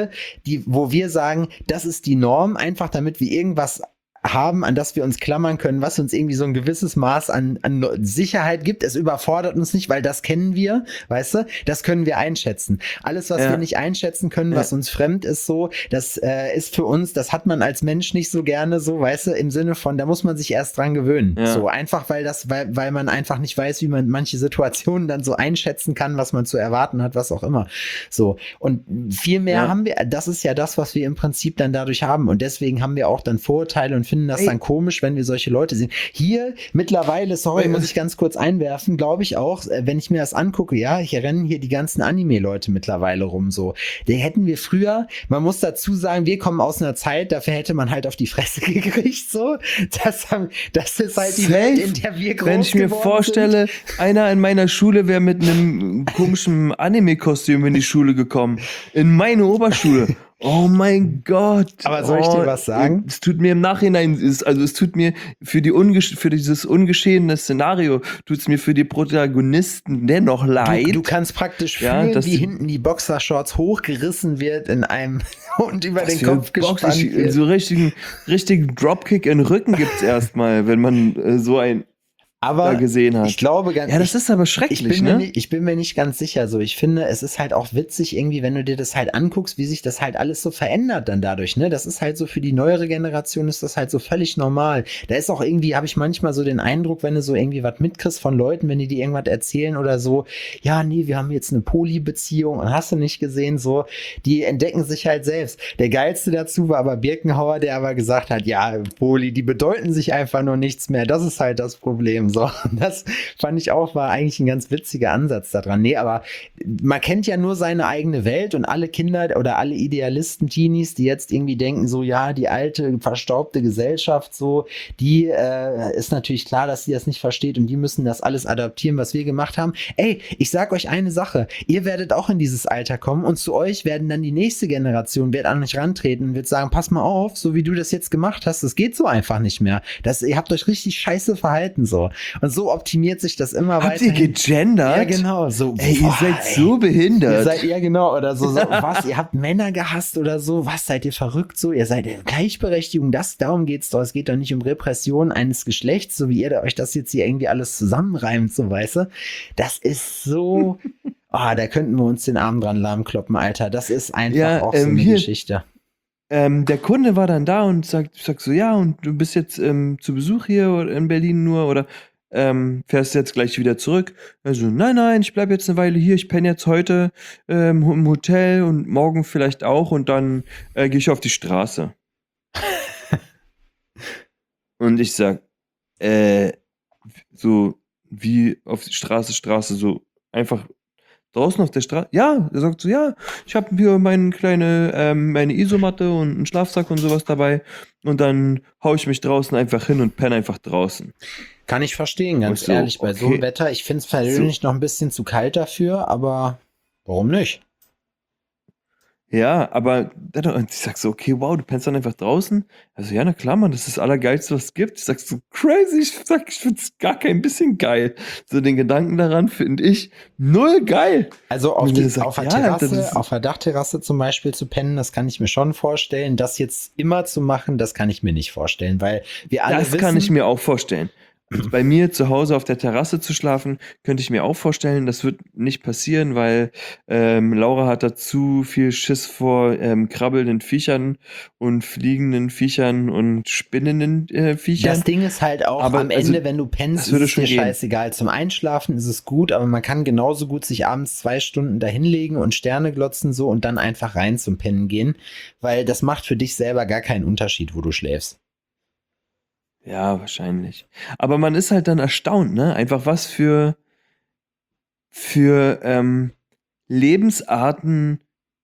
A: wo wir sagen, das ist die Norm, einfach damit wir irgendwas haben, an das wir uns klammern können, was uns irgendwie so ein gewisses Maß an Sicherheit gibt. Es überfordert uns nicht, weil das kennen wir, weißt du? Das können wir einschätzen. Alles, was wir nicht einschätzen können, was uns fremd ist, so, das ist für uns, das hat man als Mensch nicht so gerne, so, weißt du, im Sinne von, da muss man sich erst dran gewöhnen. Ja. So, einfach, weil man einfach nicht weiß, wie man manche Situationen dann so einschätzen kann, was man zu erwarten hat, was auch immer. So. Und viel mehr haben wir, das ist ja das, was wir im Prinzip dann dadurch haben. Und deswegen haben wir auch dann Vorurteile und finden das dann komisch, wenn wir solche Leute sehen. Hier mittlerweile, sorry, muss ich ganz kurz einwerfen, glaube ich auch, wenn ich mir das angucke, ja, hier rennen hier die ganzen Anime-Leute mittlerweile rum, so. Den hätten wir früher, man muss dazu sagen, wir kommen aus einer Zeit, dafür hätte man halt auf die Fresse gekriegt, so. Das ist halt die Welt, in der wir groß
B: Wenn ich mir vorstelle, einer in meiner Schule wäre mit einem komischen Anime-Kostüm in die Schule gekommen. In meine Oberschule. Oh mein Gott.
A: Aber soll ich dir was sagen?
B: Es tut mir im Nachhinein, es tut mir für dieses ungeschehene Szenario, tut es mir für die Protagonisten dennoch leid.
A: Du kannst praktisch fühlen, wie hinten die Boxershorts hochgerissen wird in einem und über den Kopf gespannt wird.
B: So richtigen Dropkick in den Rücken gibt's erstmal, wenn man so ein da gesehen hat.
A: Ich glaube
B: das ist aber schrecklich,
A: ich bin mir nicht ganz sicher so. Ich finde, es ist halt auch witzig irgendwie, wenn du dir das halt anguckst, wie sich das halt alles so verändert dann dadurch, ne? Das ist halt so für die neuere Generation ist das halt so völlig normal. Da ist auch irgendwie, habe ich manchmal so den Eindruck, wenn du so irgendwie was mitkriegst von Leuten, wenn die dir irgendwas erzählen oder so, ja, nee, wir haben jetzt eine Poly-Beziehung und hast du nicht gesehen, so, die entdecken sich halt selbst. Der geilste dazu war aber Birkenhauer, der aber gesagt hat, ja, Poly, die bedeuten sich einfach nur nichts mehr. Das ist halt das Problem. So, das fand ich auch, war eigentlich ein ganz witziger Ansatz daran. Nee, aber man kennt ja nur seine eigene Welt und alle Kinder oder alle Idealisten, Teenies, die jetzt irgendwie denken, so, ja, die alte, verstaubte Gesellschaft, so, die ist natürlich klar, dass sie das nicht versteht und die müssen das alles adaptieren, was wir gemacht haben. Ey, ich sag euch eine Sache, ihr werdet auch in dieses Alter kommen und zu euch werden dann die nächste Generation, wird an euch rantreten und wird sagen, pass mal auf, so wie du das jetzt gemacht hast, das geht so einfach nicht mehr. Ihr habt euch richtig scheiße verhalten, so. Und so optimiert sich das immer weiter.
B: Habt ihr gegendert?
A: Ja, genau. So,
B: ey, ihr seid so behindert.
A: Ja, genau. Oder so, was, ihr habt Männer gehasst oder so. Was, seid ihr verrückt so? Ihr seid Gleichberechtigung. Darum geht's doch. Es geht doch nicht um Repression eines Geschlechts, so wie ihr euch das jetzt hier irgendwie alles zusammenreimt, so, weißt du? Das ist so, da könnten wir uns den Arm dran lahmkloppen, Alter. Das ist einfach auch so eine Geschichte.
B: Der Kunde war dann da und sagt so, ja, und du bist jetzt zu Besuch hier in Berlin nur oder fährst jetzt gleich wieder zurück? Also, nein, ich bleib jetzt eine Weile hier, ich penne jetzt heute im Hotel und morgen vielleicht auch und dann gehe ich auf die Straße. Und ich sag, so wie auf die Straße, so einfach draußen auf der Straße? Ja, er sagt so, ja, ich habe hier meine Isomatte und einen Schlafsack und sowas dabei und dann hau ich mich draußen einfach hin und penne einfach draußen.
A: Kann ich verstehen, ganz ehrlich, bei so einem Wetter. Ich finde es persönlich noch ein bisschen zu kalt dafür, aber warum nicht?
B: Ja, aber ich sag so, okay, wow, du pennst dann einfach draußen? Also ja, na klar, Mann, das ist das Allergeilste, was es gibt. Ich sag so, crazy, ich find's gar kein bisschen geil. So den Gedanken daran finde ich null geil.
A: Also auf der Dachterrasse zum Beispiel zu pennen, das kann ich mir schon vorstellen. Das jetzt immer zu machen, das kann ich mir nicht vorstellen, weil wir alle
B: Das kann ich mir auch vorstellen. Bei mir zu Hause auf der Terrasse zu schlafen, könnte ich mir auch vorstellen, das wird nicht passieren, weil Laura hat da zu viel Schiss vor krabbelnden Viechern und fliegenden Viechern und spinnenden Viechern.
A: Das Ding ist halt auch, aber am Ende, wenn du pennst, ist es dir scheißegal. Zum Einschlafen ist es gut, aber man kann genauso gut sich abends 2 Stunden da hinlegen und Sterne glotzen so und dann einfach rein zum Pennen gehen, weil das macht für dich selber gar keinen Unterschied, wo du schläfst.
B: Ja, wahrscheinlich. Aber man ist halt dann erstaunt, ne? Einfach was für Lebensarten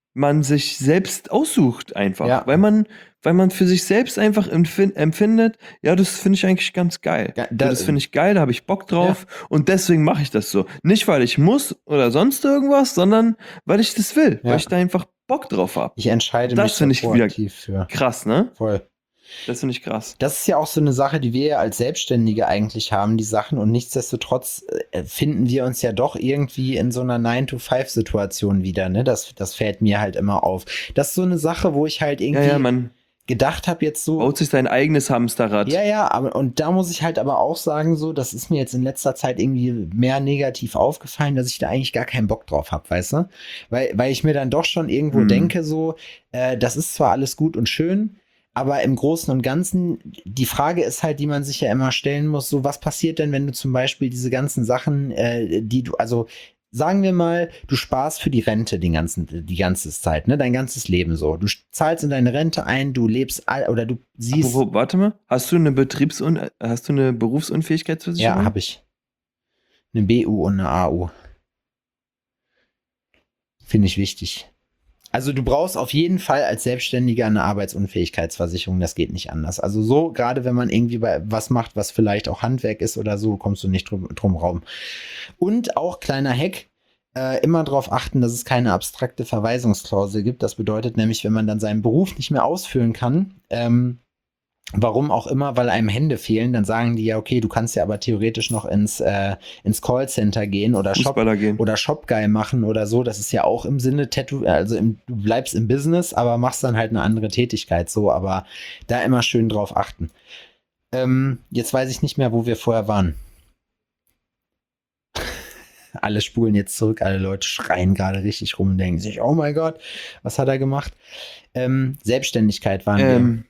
B: man sich selbst aussucht einfach.
A: Ja.
B: Weil man für sich selbst einfach empfindet, ja, das finde ich eigentlich ganz geil.
A: Ja,
B: Das finde ich geil, da habe ich Bock drauf und deswegen mache ich das so. Nicht, weil ich muss oder sonst irgendwas, sondern weil ich das will,
A: Ja.
B: weil ich da einfach Bock drauf habe.
A: Ich entscheide
B: Das
A: mich
B: finde ich wieder
A: proaktiv für.
B: krass, ne?
A: Voll.
B: Das finde ich krass.
A: Das ist ja auch so eine Sache, die wir ja als Selbstständige eigentlich haben, die Sachen. Und nichtsdestotrotz finden wir uns ja doch irgendwie in so einer 9-to-5-Situation wieder. Ne? Das fällt mir halt immer auf. Das ist so eine Sache, wo ich halt irgendwie
B: Man
A: gedacht habe, jetzt so.
B: baut sich sein eigenes Hamsterrad.
A: Ja, und da muss ich halt aber auch sagen, so, das ist mir jetzt in letzter Zeit irgendwie mehr negativ aufgefallen, dass ich da eigentlich gar keinen Bock drauf habe, weißt du? Weil ich mir dann doch schon irgendwo denke, so, das ist zwar alles gut und schön, aber im Großen und Ganzen, die Frage ist halt, die man sich ja immer stellen muss, so, was passiert denn, wenn du zum Beispiel diese ganzen Sachen, also sagen wir mal, du sparst für die Rente die ganze Zeit, ne, dein ganzes Leben so. Du zahlst in deine Rente ein, du lebst oder du siehst.
B: Apropos, warte mal, hast du eine Berufsunfähigkeitsversicherung?
A: Ja, habe ich. Eine BU und eine AU. Finde ich wichtig. Also du brauchst auf jeden Fall als Selbstständiger eine Arbeitsunfähigkeitsversicherung, das geht nicht anders. Also so, gerade wenn man irgendwie was macht, was vielleicht auch Handwerk ist oder so, kommst du nicht drum rum. Und auch kleiner Hack, immer darauf achten, dass es keine abstrakte Verweisungsklausel gibt. Das bedeutet nämlich, wenn man dann seinen Beruf nicht mehr ausführen kann, warum auch immer, weil einem Hände fehlen, dann sagen die ja, okay, du kannst ja aber theoretisch noch ins Callcenter gehen oder Shopguy machen oder so. Das ist ja auch im Sinne du bleibst im Business, aber machst dann halt eine andere Tätigkeit so, aber da immer schön drauf achten. Jetzt weiß ich nicht mehr, wo wir vorher waren. Alle spulen jetzt zurück, alle Leute schreien gerade richtig rum und denken sich, oh mein Gott, was hat er gemacht? Selbstständigkeit waren wir.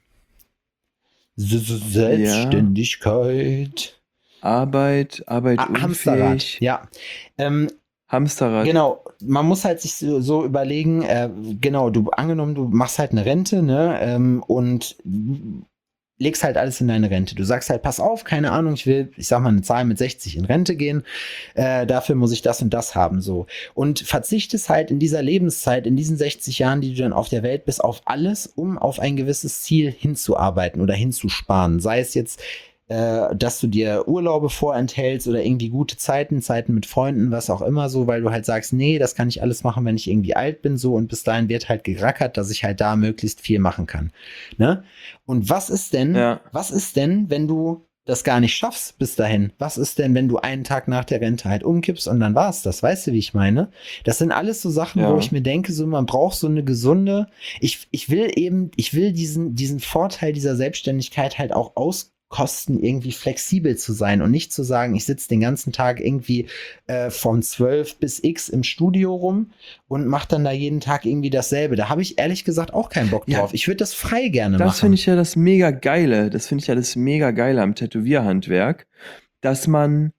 A: Selbstständigkeit.
B: Arbeit
A: Hamsterrad, ja.
B: Hamsterrad.
A: Genau, man muss halt sich so überlegen, genau, du machst halt eine Rente, ne, und legst halt alles in deine Rente. Du sagst halt, pass auf, keine Ahnung, ich sag mal eine Zahl mit 60 in Rente gehen, dafür muss ich das und das haben, so. Und verzichtest halt in dieser Lebenszeit, in diesen 60 Jahren, die du dann auf der Welt bist, auf alles, um auf ein gewisses Ziel hinzuarbeiten oder hinzusparen. Sei es jetzt, dass du dir Urlaube vorenthältst oder irgendwie gute Zeiten mit Freunden, was auch immer so, weil du halt sagst, nee, das kann ich alles machen, wenn ich irgendwie alt bin, so, und bis dahin wird halt gerackert, dass ich halt da möglichst viel machen kann, ne? Und was ist denn, wenn du das gar nicht schaffst bis dahin? Was ist denn, wenn du einen Tag nach der Rente halt umkippst und dann war's das? Weißt du, wie ich meine? Das sind alles so Sachen, wo ich mir denke, so, man braucht so eine gesunde, ich will diesen Vorteil dieser Selbstständigkeit halt auch auskosten, irgendwie flexibel zu sein und nicht zu sagen, ich sitze den ganzen Tag irgendwie von 12 bis X im Studio rum und mache dann da jeden Tag irgendwie dasselbe. Da habe ich ehrlich gesagt auch keinen Bock drauf. Ich würde das frei gerne machen.
B: Das finde ich ja das mega Geile. Das finde ich ja das mega Geile am Tätowierhandwerk, dass man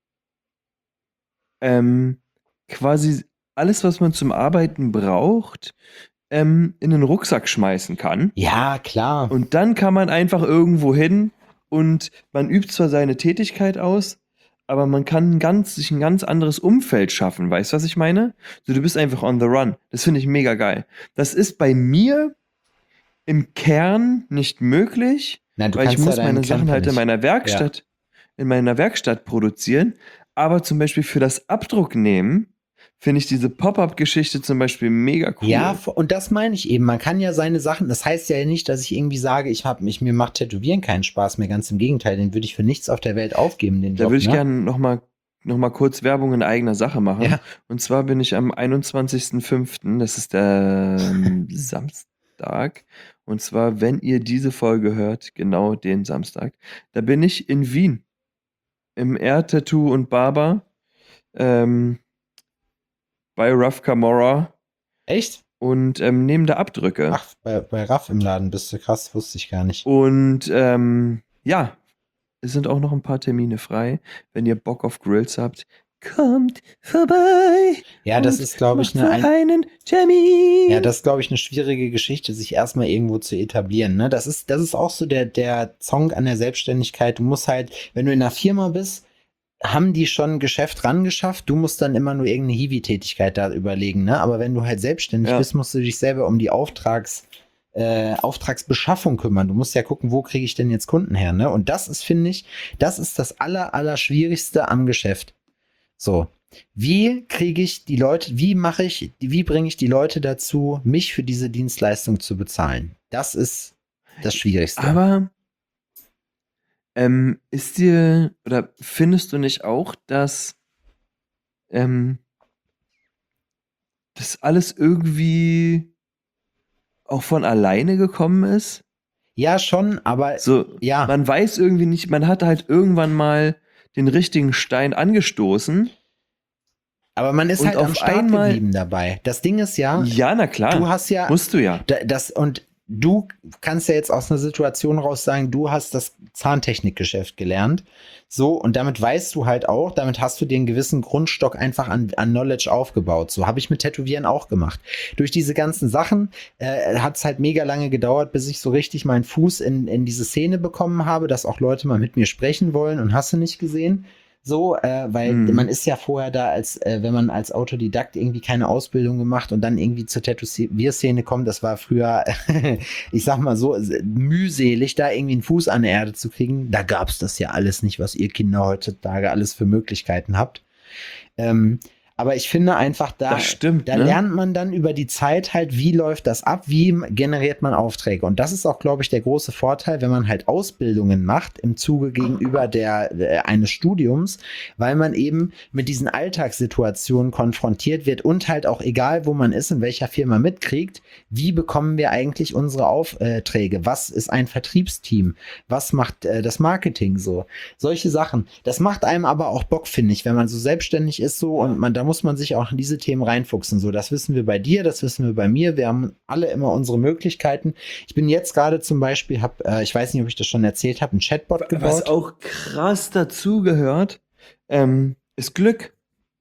B: quasi alles, was man zum Arbeiten braucht, in den Rucksack schmeißen kann.
A: Ja, klar.
B: Und dann kann man einfach irgendwo hin und man übt zwar seine Tätigkeit aus, aber man kann sich ein ganz anderes Umfeld schaffen. Weißt du, was ich meine? So, du bist einfach on the run. Das finde ich mega geil. Das ist bei mir im Kern nicht möglich, weil ich muss meine Sachen halt in meiner Werkstatt produzieren. Aber zum Beispiel für das Abdrucknehmen finde ich diese Pop-Up-Geschichte zum Beispiel mega cool.
A: Ja, und das meine ich eben. Man kann ja seine Sachen, das heißt ja nicht, dass ich irgendwie sage, mir macht Tätowieren keinen Spaß mehr. Ganz im Gegenteil, den würde ich für nichts auf der Welt aufgeben, den Job.
B: Da würde ich gerne noch mal kurz Werbung in eigener Sache machen. Ja. Und zwar bin ich am 21.05., das ist der Samstag. Und zwar, wenn ihr diese Folge hört, genau den Samstag, da bin ich in Wien im Air Tattoo und Barber bei Raf Camorra.
A: Echt?
B: Und nehmen da Abdrücke.
A: Ach, bei Raf im Laden bist du, krass, wusste ich gar nicht.
B: Und ja, es sind auch noch ein paar Termine frei. Wenn ihr Bock auf Grills habt, kommt vorbei.
A: Ja, das ist, glaube ich,
B: einen Termin.
A: Ja, das ist, glaube ich, eine schwierige Geschichte, sich erstmal irgendwo zu etablieren. Ne? Das ist auch so der Song an der Selbstständigkeit. Du musst halt, wenn du in einer Firma bist, haben die schon ein Geschäft rangeschafft, du musst dann immer nur irgendeine Hiwi-Tätigkeit da überlegen, ne? Aber wenn du halt selbstständig
B: Ja.
A: bist, musst du dich selber um die Auftragsbeschaffung kümmern. Du musst ja gucken, wo kriege ich denn jetzt Kunden her, ne? Und das ist, finde ich, das ist das Allerschwierigste am Geschäft. So. Wie kriege ich die Leute, wie bringe ich die Leute dazu, mich für diese Dienstleistung zu bezahlen? Das ist das Schwierigste.
B: Aber oder findest du nicht auch, dass das alles irgendwie auch von alleine gekommen ist?
A: Ja, schon, aber
B: So,
A: ja.
B: man weiß irgendwie nicht, man hat halt irgendwann mal den richtigen Stein angestoßen.
A: Aber man ist
B: Und
A: halt am
B: auf
A: Start
B: einmal-
A: geblieben dabei. Das Ding ist ja,
B: Ja, na klar.
A: du hast ja,
B: Musst du ja.
A: und du kannst ja jetzt aus einer Situation raus sagen, du hast das Zahntechnikgeschäft gelernt. So, und damit weißt du halt auch, damit hast du dir einen gewissen Grundstock einfach an Knowledge aufgebaut. So habe ich mit Tätowieren auch gemacht. Durch diese ganzen Sachen hat es halt mega lange gedauert, bis ich so richtig meinen Fuß in diese Szene bekommen habe, dass auch Leute mal mit mir sprechen wollen und hast du nicht gesehen. So, weil man ist ja vorher da, wenn man als Autodidakt irgendwie keine Ausbildung gemacht und dann irgendwie zur Tätowierszene kommt, das war früher, ich sag mal so, mühselig, da irgendwie einen Fuß an der Erde zu kriegen. Da gab's das ja alles nicht, was ihr Kinder heutzutage alles für Möglichkeiten habt. Aber ich finde einfach,
B: Das stimmt,
A: da
B: ne?
A: lernt man dann über die Zeit halt, wie läuft das ab, wie generiert man Aufträge. Und das ist auch, glaube ich, der große Vorteil, wenn man halt Ausbildungen macht im Zuge gegenüber eines Studiums, weil man eben mit diesen Alltagssituationen konfrontiert wird und halt auch egal, wo man ist, in welcher Firma mitkriegt, wie bekommen wir eigentlich unsere Aufträge? Was ist ein Vertriebsteam? Was macht das Marketing so? Solche Sachen. Das macht einem aber auch Bock, finde ich, wenn man so selbstständig ist so und da muss man sich auch in diese Themen reinfuchsen. So, das wissen wir bei dir, das wissen wir bei mir. Wir haben alle immer unsere Möglichkeiten. Ich bin jetzt gerade zum Beispiel, ich weiß nicht, ob ich das schon erzählt habe, einen Chatbot
B: Was
A: gebaut.
B: auch krass dazugehört, ist Glück.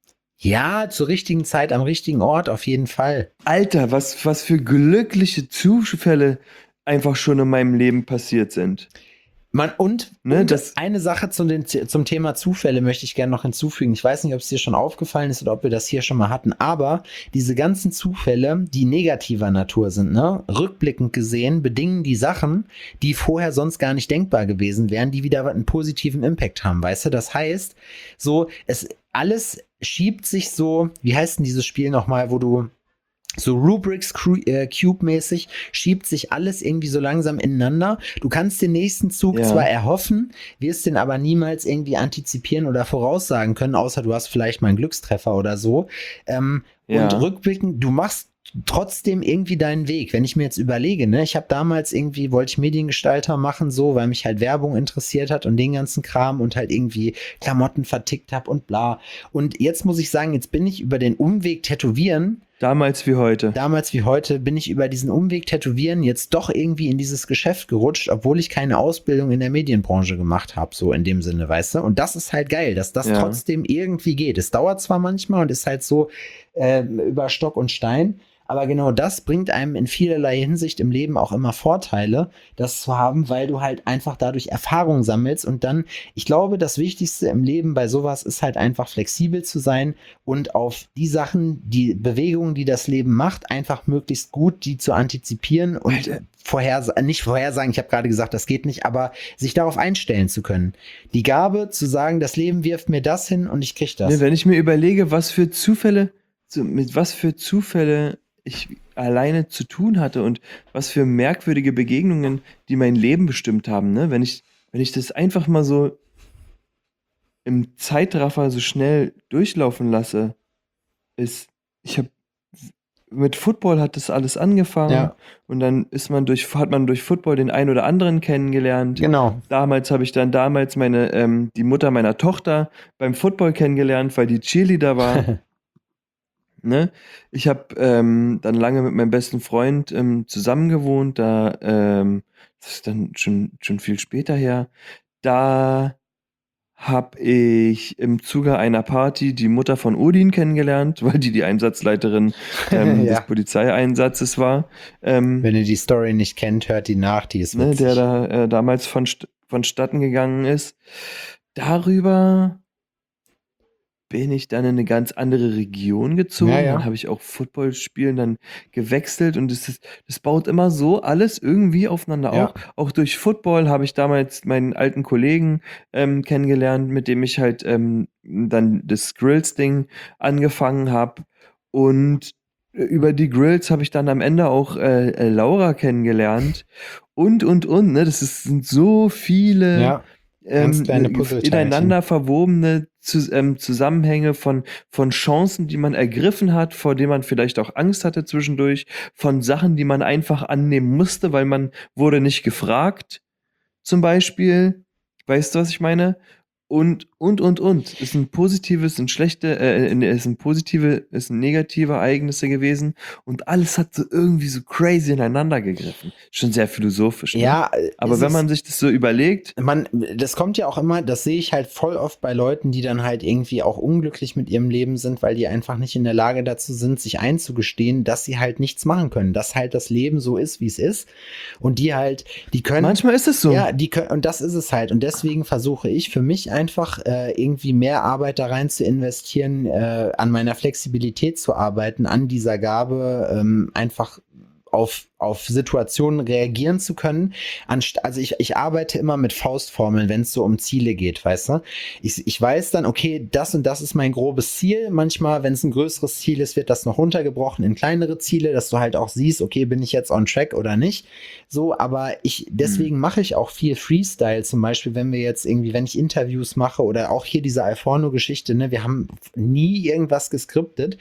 A: Ja, zur richtigen Zeit am richtigen Ort, auf jeden Fall.
B: Alter, was für glückliche Zufälle einfach schon in meinem Leben passiert sind.
A: Und
B: Ne, das-
A: eine Sache zum Thema Zufälle möchte ich gerne noch hinzufügen. Ich weiß nicht, ob es dir schon aufgefallen ist oder ob wir das hier schon mal hatten, aber diese ganzen Zufälle, die negativer Natur sind, ne, rückblickend gesehen, bedingen die Sachen, die vorher sonst gar nicht denkbar gewesen wären, die wieder einen positiven Impact haben, weißt du? Das heißt, so, alles schiebt sich so, wie heißt denn dieses Spiel nochmal, wo du so Rubrics Cube-mäßig schiebt sich alles irgendwie so langsam ineinander. Du kannst den nächsten Zug zwar erhoffen, wirst den aber niemals irgendwie antizipieren oder voraussagen können, außer du hast vielleicht mal einen Glückstreffer oder so. Und rückblickend, du machst trotzdem irgendwie deinen Weg. Wenn ich mir jetzt überlege, ne, ich habe damals wollte ich Mediengestalter machen, so, weil mich halt Werbung interessiert hat und den ganzen Kram und halt irgendwie Klamotten vertickt habe und bla. Und jetzt muss ich sagen, jetzt bin ich über den Umweg Tätowieren
B: Damals wie heute
A: bin ich über diesen Umweg Tätowieren jetzt doch irgendwie in dieses Geschäft gerutscht, obwohl ich keine Ausbildung in der Medienbranche gemacht habe, so in dem Sinne, weißt du? Und das ist halt geil, dass das trotzdem irgendwie geht. Es dauert zwar manchmal und ist halt so über Stock und Stein, aber genau das bringt einem in vielerlei Hinsicht im Leben auch immer Vorteile, das zu haben, weil du halt einfach dadurch Erfahrung sammelst und dann, ich glaube, das Wichtigste im Leben bei sowas ist halt einfach flexibel zu sein und auf die Sachen, die Bewegungen, die das Leben macht, einfach möglichst gut die zu antizipieren und nicht vorhersagen, ich habe gerade gesagt, das geht nicht, aber sich darauf einstellen zu können. Die Gabe zu sagen, das Leben wirft mir das hin und ich krieg das.
B: Ne, wenn ich mir überlege, mit was für Zufälle ich alleine zu tun hatte und was für merkwürdige Begegnungen, die mein Leben bestimmt haben, ne? Wenn ich das einfach mal so im Zeitraffer so schnell durchlaufen lasse, mit Football hat das alles angefangen und dann hat man durch Football den einen oder anderen kennengelernt.
A: Genau.
B: Damals habe ich dann die Mutter meiner Tochter beim Football kennengelernt, weil die Cheerleader war. Ne? Ich habe dann lange mit meinem besten Freund zusammen gewohnt, das ist dann schon viel später her. Da habe ich im Zuge einer Party die Mutter von Odin kennengelernt, weil die Einsatzleiterin des Polizeieinsatzes war.
A: Wenn ihr die Story nicht kennt, hört die nach, die ist witzig.
B: Der da damals vonstatten gegangen ist. Darüber bin ich dann in eine ganz andere Region gezogen.
A: Ja, ja.
B: Dann habe ich auch Football spielen dann gewechselt und das baut immer so alles irgendwie aufeinander
A: Ja.
B: auf. Auch durch Football habe ich damals meinen alten Kollegen kennengelernt, mit dem ich halt dann das Grills-Ding angefangen habe. Und über die Grills habe ich dann am Ende auch Laura kennengelernt. Und, ne? Sind so viele
A: Ja. Ganz kleine Puzzleteilchen.
B: ineinander verwobene Zusammenhänge von Chancen, die man ergriffen hat, vor denen man vielleicht auch Angst hatte zwischendurch, von Sachen, die man einfach annehmen musste, weil man wurde nicht gefragt, zum Beispiel. Weißt du, was ich meine? Und. Es sind positive, es sind schlechte, es sind positive, es sind negative Ereignisse gewesen und alles hat so irgendwie so crazy ineinander gegriffen. Schon sehr philosophisch, ne?
A: Ja,
B: Aber
A: ist
B: wenn
A: es-
B: man sich das so überlegt,
A: das kommt ja auch immer, das sehe ich halt voll oft bei Leuten, die dann halt irgendwie auch unglücklich mit ihrem Leben sind, weil die einfach nicht in der Lage dazu sind, sich einzugestehen, dass sie halt nichts machen können, dass halt das Leben so ist, wie es ist und die können.
B: manchmal ist es so.
A: Ja, die können, und das ist es halt. Und deswegen versuche ich für mich einfach irgendwie mehr Arbeit da rein zu investieren, an meiner Flexibilität zu arbeiten, an dieser Gabe, einfach auf Situationen reagieren zu können. Also ich arbeite immer mit Faustformeln, wenn es so um Ziele geht, weißt du? Ich weiß dann, okay, das und das ist mein grobes Ziel. Manchmal, wenn es ein größeres Ziel ist, wird das noch runtergebrochen in kleinere Ziele, dass du halt auch siehst, okay, bin ich jetzt on track oder nicht? So, aber deswegen mache ich auch viel Freestyle, zum Beispiel, wenn ich Interviews mache oder auch hier diese Alforno-Geschichte, ne, wir haben nie irgendwas geskriptet.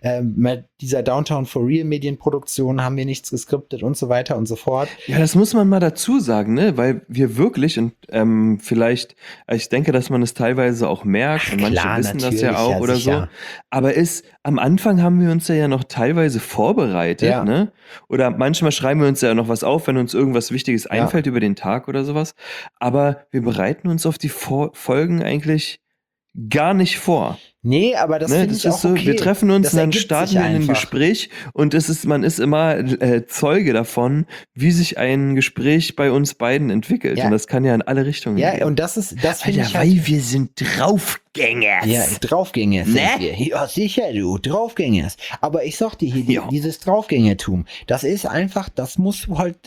A: Mit dieser Downtown for Real Medienproduktion haben wir nichts geskriptet und so weiter und so fort.
B: Ja, das muss man mal dazu sagen, ne? Weil wir wirklich und vielleicht, ich denke, dass man es teilweise auch merkt und manche
A: Klar,
B: wissen das
A: natürlich,
B: ja auch
A: ja,
B: oder
A: sicher.
B: so. Aber am Anfang haben wir uns ja noch teilweise vorbereitet,
A: Ja.
B: ne? Oder manchmal schreiben wir uns ja noch was auf, wenn uns irgendwas Wichtiges einfällt über den Tag oder sowas. Aber wir bereiten uns auf die Folgen eigentlich gar nicht vor.
A: Nee, aber das
B: Ne,
A: finde
B: das
A: ich auch
B: ist so,
A: okay.
B: wir treffen uns
A: Das
B: und dann
A: ergibt
B: starten
A: sich
B: wir in ein
A: einfach.
B: Gespräch und man ist immer Zeuge davon, wie sich ein Gespräch bei uns beiden entwickelt.
A: Ja.
B: Und das kann ja in alle Richtungen
A: Ja,
B: gehen.
A: und das finde
B: Alter,
A: ich halt.
B: weil wir sind Draufgängers.
A: Ja, Draufgänger sind
B: Ne?
A: wir. Ja, sicher, du, Draufgängers. Aber ich sag dir hier,
B: Ja.
A: dieses Draufgängertum, das ist einfach, das musst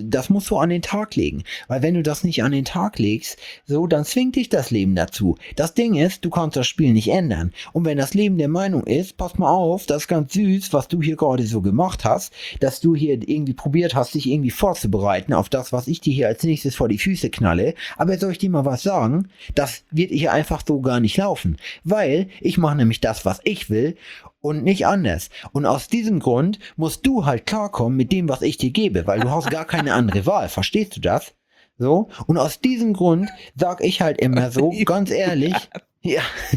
A: du an den Tag legen. Weil wenn du das nicht an den Tag legst, so, dann zwingt dich das Leben dazu. Das Ding ist, du kannst das Spiel nicht ändern. Und wenn das Leben der Meinung ist, pass mal auf, das ist ganz süß, was du hier gerade so gemacht hast, dass du hier irgendwie probiert hast, dich irgendwie vorzubereiten auf das, was ich dir hier als nächstes vor die Füße knalle. Aber soll ich dir mal was sagen? Das wird hier einfach so gar nicht laufen. Weil ich mache nämlich das, was ich will und nicht anders. Und aus diesem Grund musst du halt klarkommen mit dem, was ich dir gebe, weil du hast gar keine andere Wahl. Verstehst du das? So. Und aus diesem Grund sag ich halt immer so, ganz ehrlich, ja.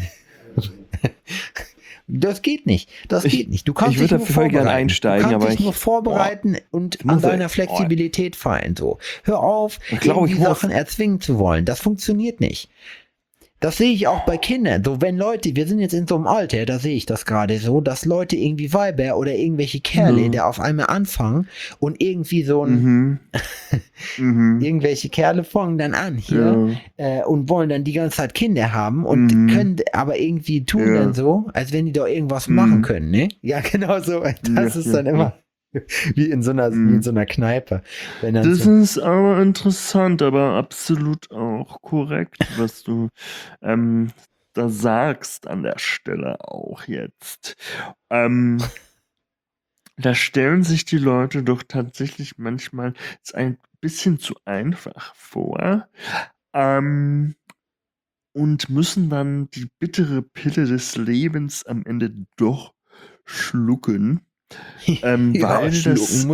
A: Das geht nicht. Das geht nicht. Du kannst
B: ich
A: dich
B: würde
A: nur
B: dafür voll gerne
A: vorbereiten.
B: einsteigen,
A: du kannst
B: aber
A: dich nur vorbereiten und an deiner Flexibilität feilen. So. Hör auf, irgendwie Sachen erzwingen zu wollen. Das funktioniert nicht. Das sehe ich auch bei Kindern. So, wenn Leute, wir sind jetzt in so einem Alter, da sehe ich das gerade so, dass Leute irgendwie Weiber oder irgendwelche Kerle, der auf einmal anfangen und irgendwie so ein, irgendwelche Kerle fangen dann an hier und wollen dann die ganze Zeit Kinder haben und können aber irgendwie tun dann so, als wenn die doch irgendwas machen können, ne? Ja, genau so. Das ist dann immer wie in so einer Kneipe. Wenn dann
B: Das ist aber interessant, aber absolut auch korrekt, was du da sagst an der Stelle auch jetzt. Da stellen sich die Leute doch tatsächlich manchmal ein bisschen zu einfach vor und müssen dann die bittere Pille des Lebens am Ende doch schlucken. Weil das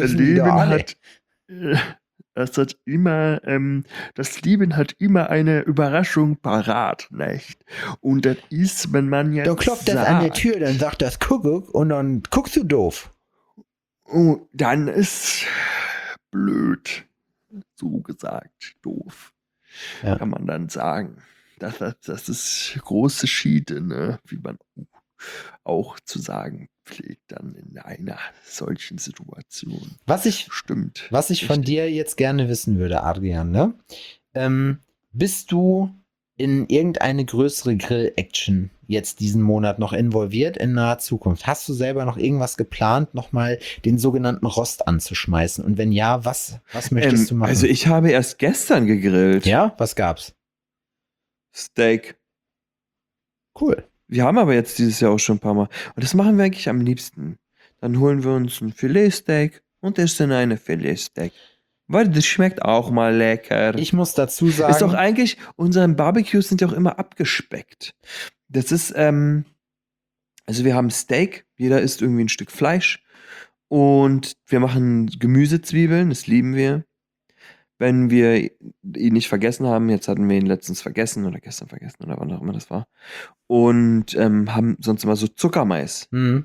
B: Leben hat immer eine Überraschung parat, nicht? Und das ist, wenn man jetzt
A: dann klopft das an der Tür, dann sagt das Kuckuck und dann guckst du doof.
B: Oh, dann ist blöd, so gesagt, doof, kann man dann sagen. Das ist große Schiede, ne? Wie man auch zu sagen pflegt dann in einer solchen Situation.
A: Was ich von dir jetzt gerne wissen würde, Adrian, ne? Bist du in irgendeine größere Grill-Action jetzt diesen Monat noch involviert in naher Zukunft? Hast du selber noch irgendwas geplant, nochmal den sogenannten Rost anzuschmeißen? Und wenn ja, was möchtest du machen?
B: Also ich habe erst gestern gegrillt.
A: Ja, was gab's?
B: Steak.
A: Cool.
B: Wir haben aber jetzt dieses Jahr auch schon ein paar Mal. Und das machen wir eigentlich am liebsten. Dann holen wir uns ein Filetsteak und essen eine Filetsteak. Weil das schmeckt auch mal lecker.
A: Ich muss dazu sagen,
B: Ist doch eigentlich, unsere Barbecues sind ja auch immer abgespeckt. Das ist, also wir haben Steak, jeder isst irgendwie ein Stück Fleisch und wir machen Gemüsezwiebeln, das lieben wir. Wenn wir ihn nicht vergessen haben, jetzt hatten wir ihn letztens vergessen oder gestern vergessen oder wann auch immer das war. Und haben sonst immer so Zuckermais.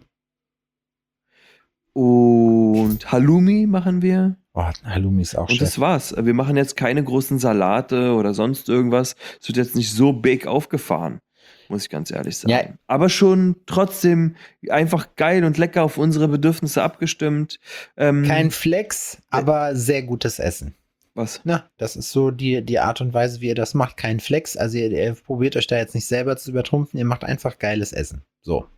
B: Und Halloumi machen wir.
A: oh, Halloumi ist auch
B: Und das war's. Wir machen jetzt keine großen Salate oder sonst irgendwas. Es wird jetzt nicht so big aufgefahren, muss ich ganz ehrlich sagen.
A: Ja.
B: Aber schon trotzdem einfach geil und lecker auf unsere Bedürfnisse abgestimmt.
A: Kein Flex, aber sehr gutes Essen.
B: Was?
A: Na, das ist so die Art und Weise, wie ihr das macht. Kein Flex, also ihr probiert euch da jetzt nicht selber zu übertrumpfen, ihr macht einfach geiles Essen. So.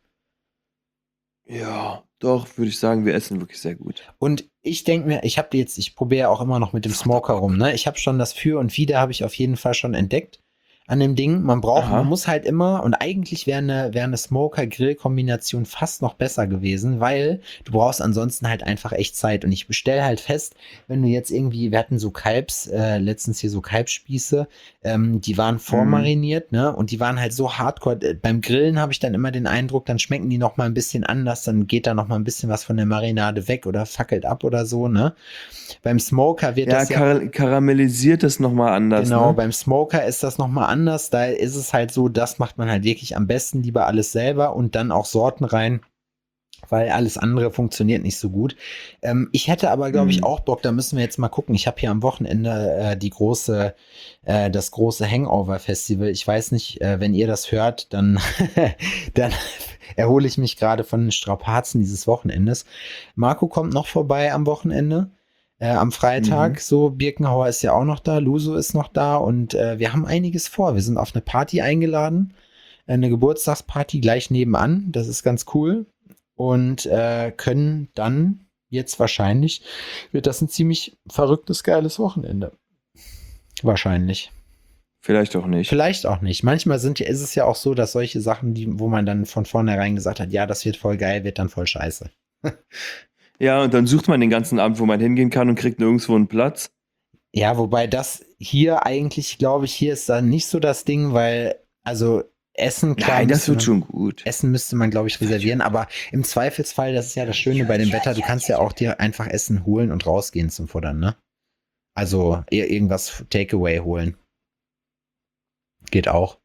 B: Ja, doch, würde ich sagen, wir essen wirklich sehr gut.
A: Und ich denke mir, ich probiere ja auch immer noch mit dem Smoker rum, ne? Ich habe schon das Für und Wider habe ich auf jeden Fall schon entdeckt an dem Ding. Man muss halt immer, und eigentlich wäre eine Smoker-Grill-Kombination fast noch besser gewesen, weil du brauchst ansonsten halt einfach echt Zeit. Und ich bestelle halt fest, wenn du jetzt irgendwie, wir hatten so letztens hier so Kalbsspieße, die waren vormariniert, ne? Und die waren halt so hardcore. Beim Grillen habe ich dann immer den Eindruck, dann schmecken die noch mal ein bisschen anders, dann geht da noch mal ein bisschen was von der Marinade weg oder fackelt ab oder so, ne? Beim Smoker wird das
B: karamellisiert das nochmal anders.
A: Genau,
B: ne?
A: beim Smoker ist das nochmal anders. Da ist es halt so, das macht man halt wirklich am besten, lieber alles selber und dann auch Sorten rein, weil alles andere funktioniert nicht so gut. Ich hätte aber, glaube ich, auch Bock, da müssen wir jetzt mal gucken. Ich habe hier am Wochenende das große Hangover-Festival. Ich weiß nicht, wenn ihr das hört, dann, dann erhole ich mich gerade von den Strapazen dieses Wochenendes. Marco kommt noch vorbei am Wochenende. Am Freitag, so Birkenhauer ist ja auch noch da, Luso ist noch da und wir haben einiges vor. Wir sind auf eine Party eingeladen, eine Geburtstagsparty gleich nebenan, das ist ganz cool und können dann jetzt wahrscheinlich, wird das ein ziemlich verrücktes, geiles Wochenende. Wahrscheinlich.
B: Vielleicht auch nicht.
A: Vielleicht auch nicht. Manchmal ist es ja auch so, dass solche Sachen, wo man dann von vornherein gesagt hat, ja, das wird voll geil, wird dann voll scheiße.
B: Ja, und dann sucht man den ganzen Abend, wo man hingehen kann und kriegt nirgendwo einen Platz.
A: Ja, wobei das hier eigentlich, glaube ich, hier ist dann nicht so das Ding, weil, also Essen, klar.
B: Nein, das wird schon gut.
A: Essen müsste man, glaube ich, reservieren, aber im Zweifelsfall, das ist ja das Schöne bei dem Wetter, du kannst ja auch dir einfach Essen holen und rausgehen zum Futtern, ne? Also irgendwas Takeaway holen. Geht auch.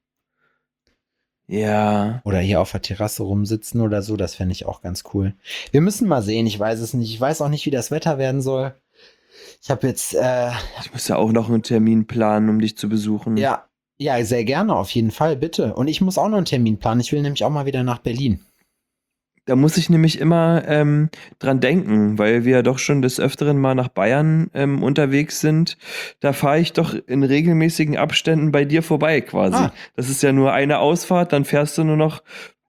B: Ja.
A: Oder hier auf der Terrasse rumsitzen oder so, das fände ich auch ganz cool. Wir müssen mal sehen, ich weiß es nicht. Ich weiß auch nicht, wie das Wetter werden soll. Ich habe jetzt
B: Ich muss ja auch noch einen Termin planen, um dich zu besuchen.
A: Ja, sehr gerne, auf jeden Fall, bitte. Und ich muss auch noch einen Termin planen. Ich will nämlich auch mal wieder nach Berlin.
B: Da muss ich nämlich immer dran denken, weil wir ja doch schon des Öfteren mal nach Bayern unterwegs sind. Da fahre ich doch in regelmäßigen Abständen bei dir vorbei quasi.
A: Ah.
B: Das ist ja nur eine Ausfahrt, dann fährst du nur noch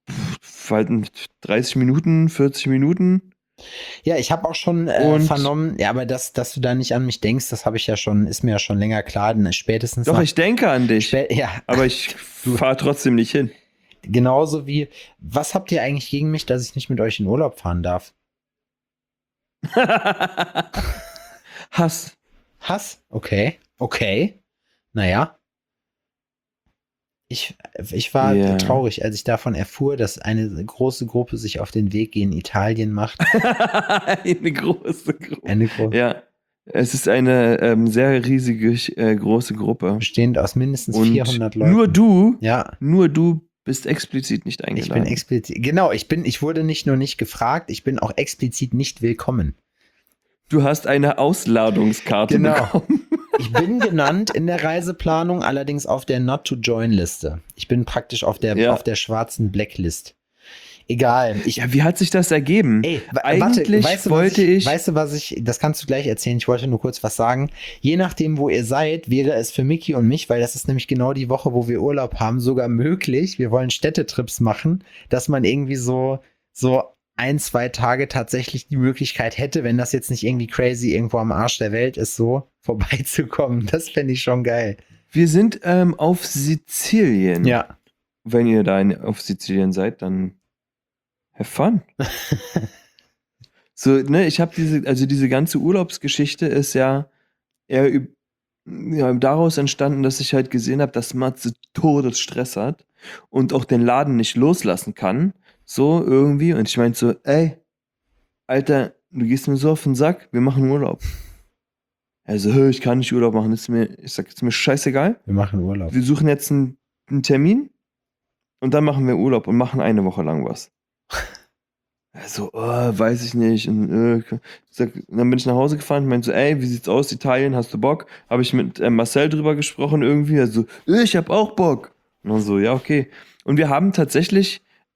B: 30 Minuten, 40 Minuten.
A: Ja, ich habe auch schon vernommen, ja, aber dass du da nicht an mich denkst, das habe ich ja schon, ist mir ja schon länger klar, denn spätestens.
B: Doch, ich denke an dich.
A: Ja.
B: Aber ich fahre trotzdem nicht hin.
A: Genauso wie, was habt ihr eigentlich gegen mich, dass ich nicht mit euch in Urlaub fahren darf?
B: Hass.
A: Okay. Naja. Ich war traurig, als ich davon erfuhr, dass eine große Gruppe sich auf den Weg in Italien macht.
B: Eine große Gruppe. Ja, es ist eine sehr riesige, große Gruppe.
A: Bestehend aus mindestens
B: Und
A: 400 Leuten.
B: Nur du bist explizit nicht eingeladen.
A: Ich bin explizit, genau, ich wurde nicht nur nicht gefragt, ich bin auch explizit nicht willkommen.
B: Du hast eine Ausladungskarte bekommen.
A: Ich bin genannt in der Reiseplanung, allerdings auf der Not-to-Join-Liste. Ich bin praktisch auf der schwarzen Blacklist. Egal.
B: Ja, wie hat sich das ergeben?
A: Ey,
B: Eigentlich
A: weißt du,
B: wollte ich.
A: Weißt du, das kannst du gleich erzählen, ich wollte nur kurz was sagen. Je nachdem, wo ihr seid, wäre es für Miki und mich, weil das ist nämlich genau die Woche, wo wir Urlaub haben, sogar möglich, wir wollen Städtetrips machen, dass man irgendwie so 1-2 Tage tatsächlich die Möglichkeit hätte, wenn das jetzt nicht irgendwie crazy irgendwo am Arsch der Welt ist, so vorbeizukommen. Das fände ich schon geil.
B: Wir sind auf Sizilien.
A: Ja.
B: Wenn ihr da auf Sizilien seid, dann have fun. So, ne, ich habe diese ganze Urlaubsgeschichte ist ja eher daraus entstanden, dass ich halt gesehen habe, dass Matze Todesstress hat und auch den Laden nicht loslassen kann. So irgendwie. Und ich meinte so, ey, Alter, du gehst mir so auf den Sack, wir machen Urlaub. Also, ich kann nicht Urlaub machen, ich sag, ist mir scheißegal.
A: Wir machen Urlaub.
B: Wir suchen jetzt einen Termin und dann machen wir Urlaub und machen eine Woche lang was. Also, weiß ich nicht. Und, dann bin ich nach Hause gefahren und meinte so, ey, wie sieht's aus, Italien, hast du Bock? Habe ich mit Marcel drüber gesprochen irgendwie. Also, ich hab auch Bock. Und dann so, ja, okay. Und wir haben tatsächlich,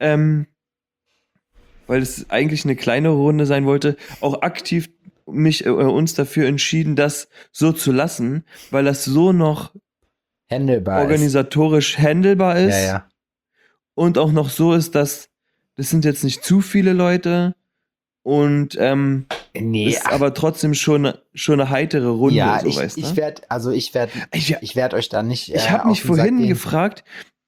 B: weil es eigentlich eine kleinere Runde sein wollte, auch aktiv uns dafür entschieden, das so zu lassen, weil das so noch
A: Handelbar
B: organisatorisch handelbar ist.
A: Ja, ja.
B: Und auch noch so ist, dass das sind jetzt nicht zu viele Leute und
A: Nee,
B: ist aber trotzdem schon eine heitere Runde.
A: ja,
B: so,
A: ich
B: weißt du?
A: werd euch da nicht.
B: Ich habe mich vorhin gefragt,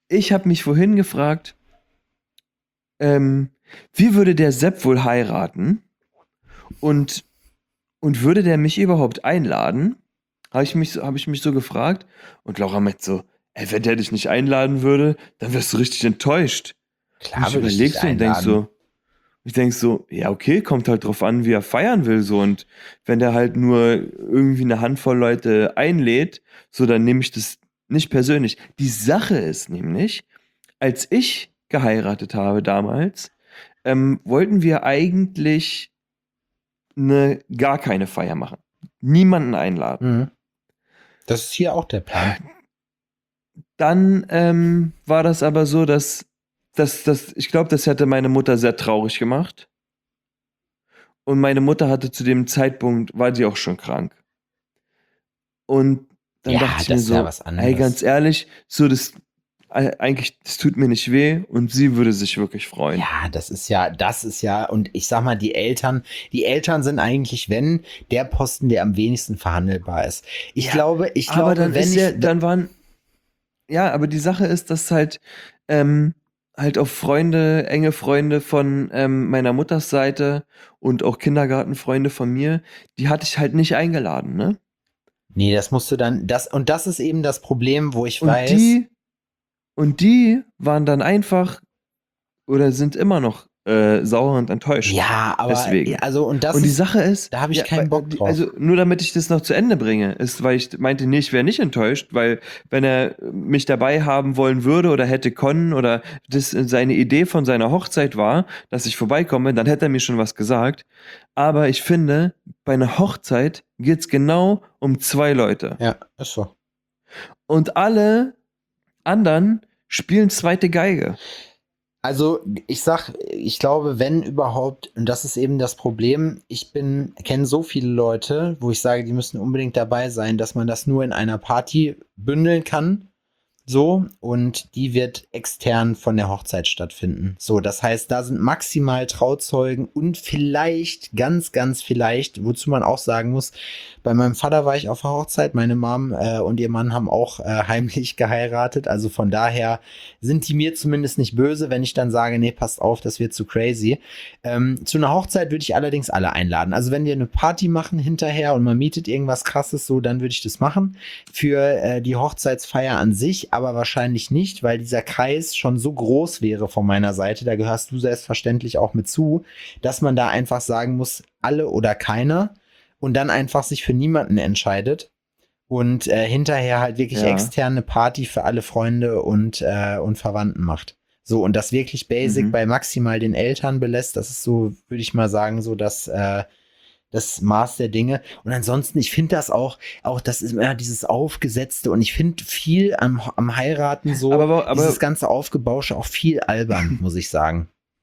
B: wie würde der Sepp wohl heiraten und würde der mich überhaupt einladen? Habe ich mich so gefragt und Laura meint so, ey, wenn der dich nicht einladen würde, dann wärst du richtig enttäuscht.
A: Klar,
B: Und
A: würde ich dich
B: ich denk so, ja, okay, kommt halt drauf an, wie er feiern will, so. Und wenn der halt nur irgendwie eine Handvoll Leute einlädt, so, dann nehme ich das nicht persönlich. Die Sache ist nämlich, als ich geheiratet habe damals, wollten wir eigentlich gar keine Feier machen. Niemanden einladen.
A: Mhm. Das ist hier auch der Plan.
B: Dann war das aber so, dass ich glaube, das hätte meine Mutter sehr traurig gemacht. Und meine Mutter hatte zu dem Zeitpunkt, war die auch schon krank. Und dann
A: Ja,
B: dachte ich
A: das
B: mir
A: ist ja
B: so,
A: was anderes.
B: ey, ganz ehrlich, so das tut mir nicht weh und sie würde sich wirklich freuen.
A: Ja, das ist ja, und ich sag mal, die Eltern sind eigentlich, wenn, der Posten, der am wenigsten verhandelbar ist. Ich glaube,
B: aber dann
A: wenn
B: ist
A: ich,
B: aber die Sache ist, dass halt auf enge Freunde von meiner Mutters Seite und auch Kindergartenfreunde von mir, die hatte ich halt nicht eingeladen, ne?
A: nee, das musst du dann, das ist eben das Problem, wo ich
B: Und
A: weiß,
B: die waren dann einfach oder sind immer noch sauer und enttäuscht.
A: ja, aber,
B: deswegen.
A: also, und
B: die Sache ist,
A: da habe ich keinen Bock drauf.
B: Also nur damit ich das noch zu Ende bringe, ist, weil ich meinte, nee, ich wäre nicht enttäuscht, weil wenn er mich dabei haben wollen würde oder hätte können oder das seine Idee von seiner Hochzeit war, dass ich vorbeikomme, dann hätte er mir schon was gesagt. Aber ich finde, bei einer Hochzeit geht's genau um 2 Leute.
A: Ja, ist so.
B: Und alle anderen spielen zweite Geige.
A: Also, ich glaube, wenn überhaupt, und das ist eben das Problem, kenne so viele Leute, wo ich sage, die müssen unbedingt dabei sein, dass man das nur in einer Party bündeln kann. So, und die wird extern von der Hochzeit stattfinden. So, das heißt, da sind maximal Trauzeugen und vielleicht, ganz, ganz vielleicht, wozu man auch sagen muss, bei meinem Vater war ich auf der Hochzeit, meine Mom und ihr Mann haben auch heimlich geheiratet, also von daher sind die mir zumindest nicht böse, wenn ich dann sage, nee, passt auf, das wird zu crazy. Zu einer Hochzeit würde ich allerdings alle einladen. Also wenn wir eine Party machen hinterher und man mietet irgendwas Krasses so, dann würde ich das machen. Für die Hochzeitsfeier an sich aber wahrscheinlich nicht, weil dieser Kreis schon so groß wäre von meiner Seite, da gehörst du selbstverständlich auch mit zu, dass man da einfach sagen muss, alle oder keiner und dann einfach sich für niemanden entscheidet und hinterher halt wirklich externe Party für alle Freunde und Verwandten macht. So, und das wirklich basic bei maximal den Eltern belässt, das ist so, würde ich mal sagen, so das Maß der Dinge. Und ansonsten, ich finde das auch das ist immer dieses Aufgesetzte und ich finde viel am Heiraten so,
B: aber
A: dieses ganze Aufgebausche auch viel albern, muss ich sagen.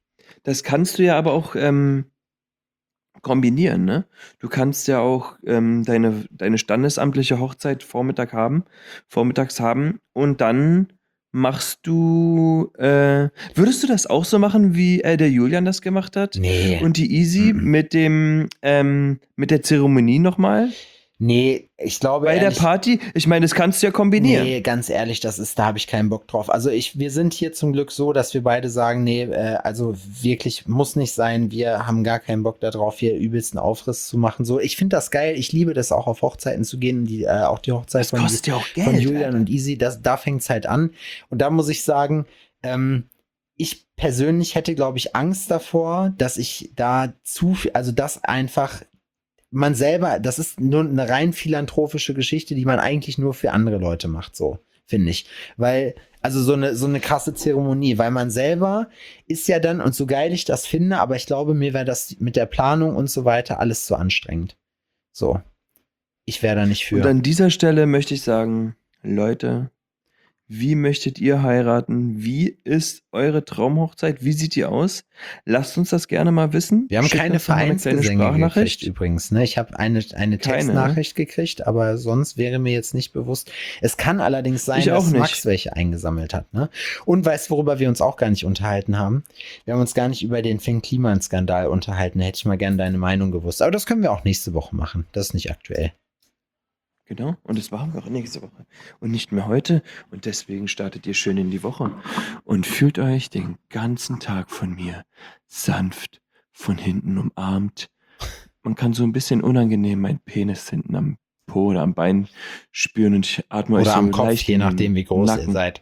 B: das kannst du ja aber auch kombinieren, ne? Du kannst ja auch deine standesamtliche Hochzeit vormittags haben und dann machst du, würdest du das auch so machen, wie der Julian das gemacht hat?
A: Nee.
B: Und die Easy mit der Zeremonie nochmal?
A: Nee, ich glaube
B: Bei der Party? Ich meine, das kannst du ja kombinieren.
A: Nee, ganz ehrlich, da habe ich keinen Bock drauf. Also wir sind hier zum Glück so, dass wir beide sagen, nee, also wirklich muss nicht sein. Wir haben gar keinen Bock darauf, hier übelsten Aufriss zu machen. So, ich finde das geil. Ich liebe das auch auf Hochzeiten zu gehen. Auch die Hochzeit
B: Das kostet ja auch Geld,
A: von Julian
B: Alter.
A: und Easy, da fängt's halt an. Und da muss ich sagen, ich persönlich hätte, glaube ich, Angst davor, dass ich da also das einfach man selber, das ist nur eine rein philanthropische Geschichte, die man eigentlich nur für andere Leute macht, so, finde ich. Weil, also so eine krasse Zeremonie, weil man selber ist ja dann, und so geil ich das finde, aber ich glaube, mir wäre das mit der Planung und so weiter alles zu anstrengend. So. Ich wäre da nicht für.
B: Und an dieser Stelle möchte ich sagen, Leute, wie möchtet ihr heiraten? Wie ist eure Traumhochzeit? Wie sieht die aus? Lasst uns das gerne mal wissen.
A: Wir haben
B: Schickt
A: keine
B: uns doch mal eine kleine
A: Vereinsgesänge gekriegt
B: Sprachnachricht.
A: übrigens. Ne? Ich habe eine Textnachricht gekriegt, aber sonst wäre mir jetzt nicht bewusst. Es kann allerdings sein,
B: Ich auch
A: dass
B: nicht.
A: Max welche eingesammelt hat. Ne? Und weißt du, worüber wir uns auch gar nicht unterhalten haben? Wir haben uns gar nicht über den Finn-Kliman-Skandal unterhalten. Da hätte ich mal gerne deine Meinung gewusst. Aber das können wir auch nächste Woche machen. Das ist nicht aktuell.
B: Genau, und das machen wir auch nächste Woche. Und nicht mehr heute. Und deswegen startet ihr schön in die Woche. Und fühlt euch den ganzen Tag von mir sanft von hinten umarmt. Man kann so ein bisschen unangenehm meinen Penis hinten am Po oder am Bein spüren und ich atme euch
A: Oder
B: so
A: am Kopf,
B: leicht
A: je
B: in den
A: nachdem, wie groß ihr
B: Nacken.
A: seid.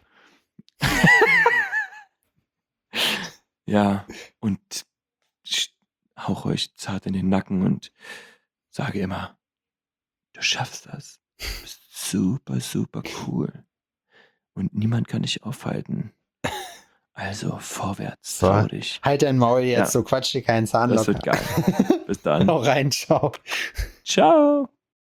B: Ja, und hauche euch zart in den Nacken und sage immer, du schaffst das. Du bist super, super cool. Und niemand kann dich aufhalten. Also vorwärts,
A: So.
B: trau dich.
A: Halt dein Maul jetzt,
B: Ja.
A: so quatsch dir keinen Zahn
B: Das
A: locker.
B: wird geil. Bis dann.
A: Hau rein, ciao.
B: Ciao.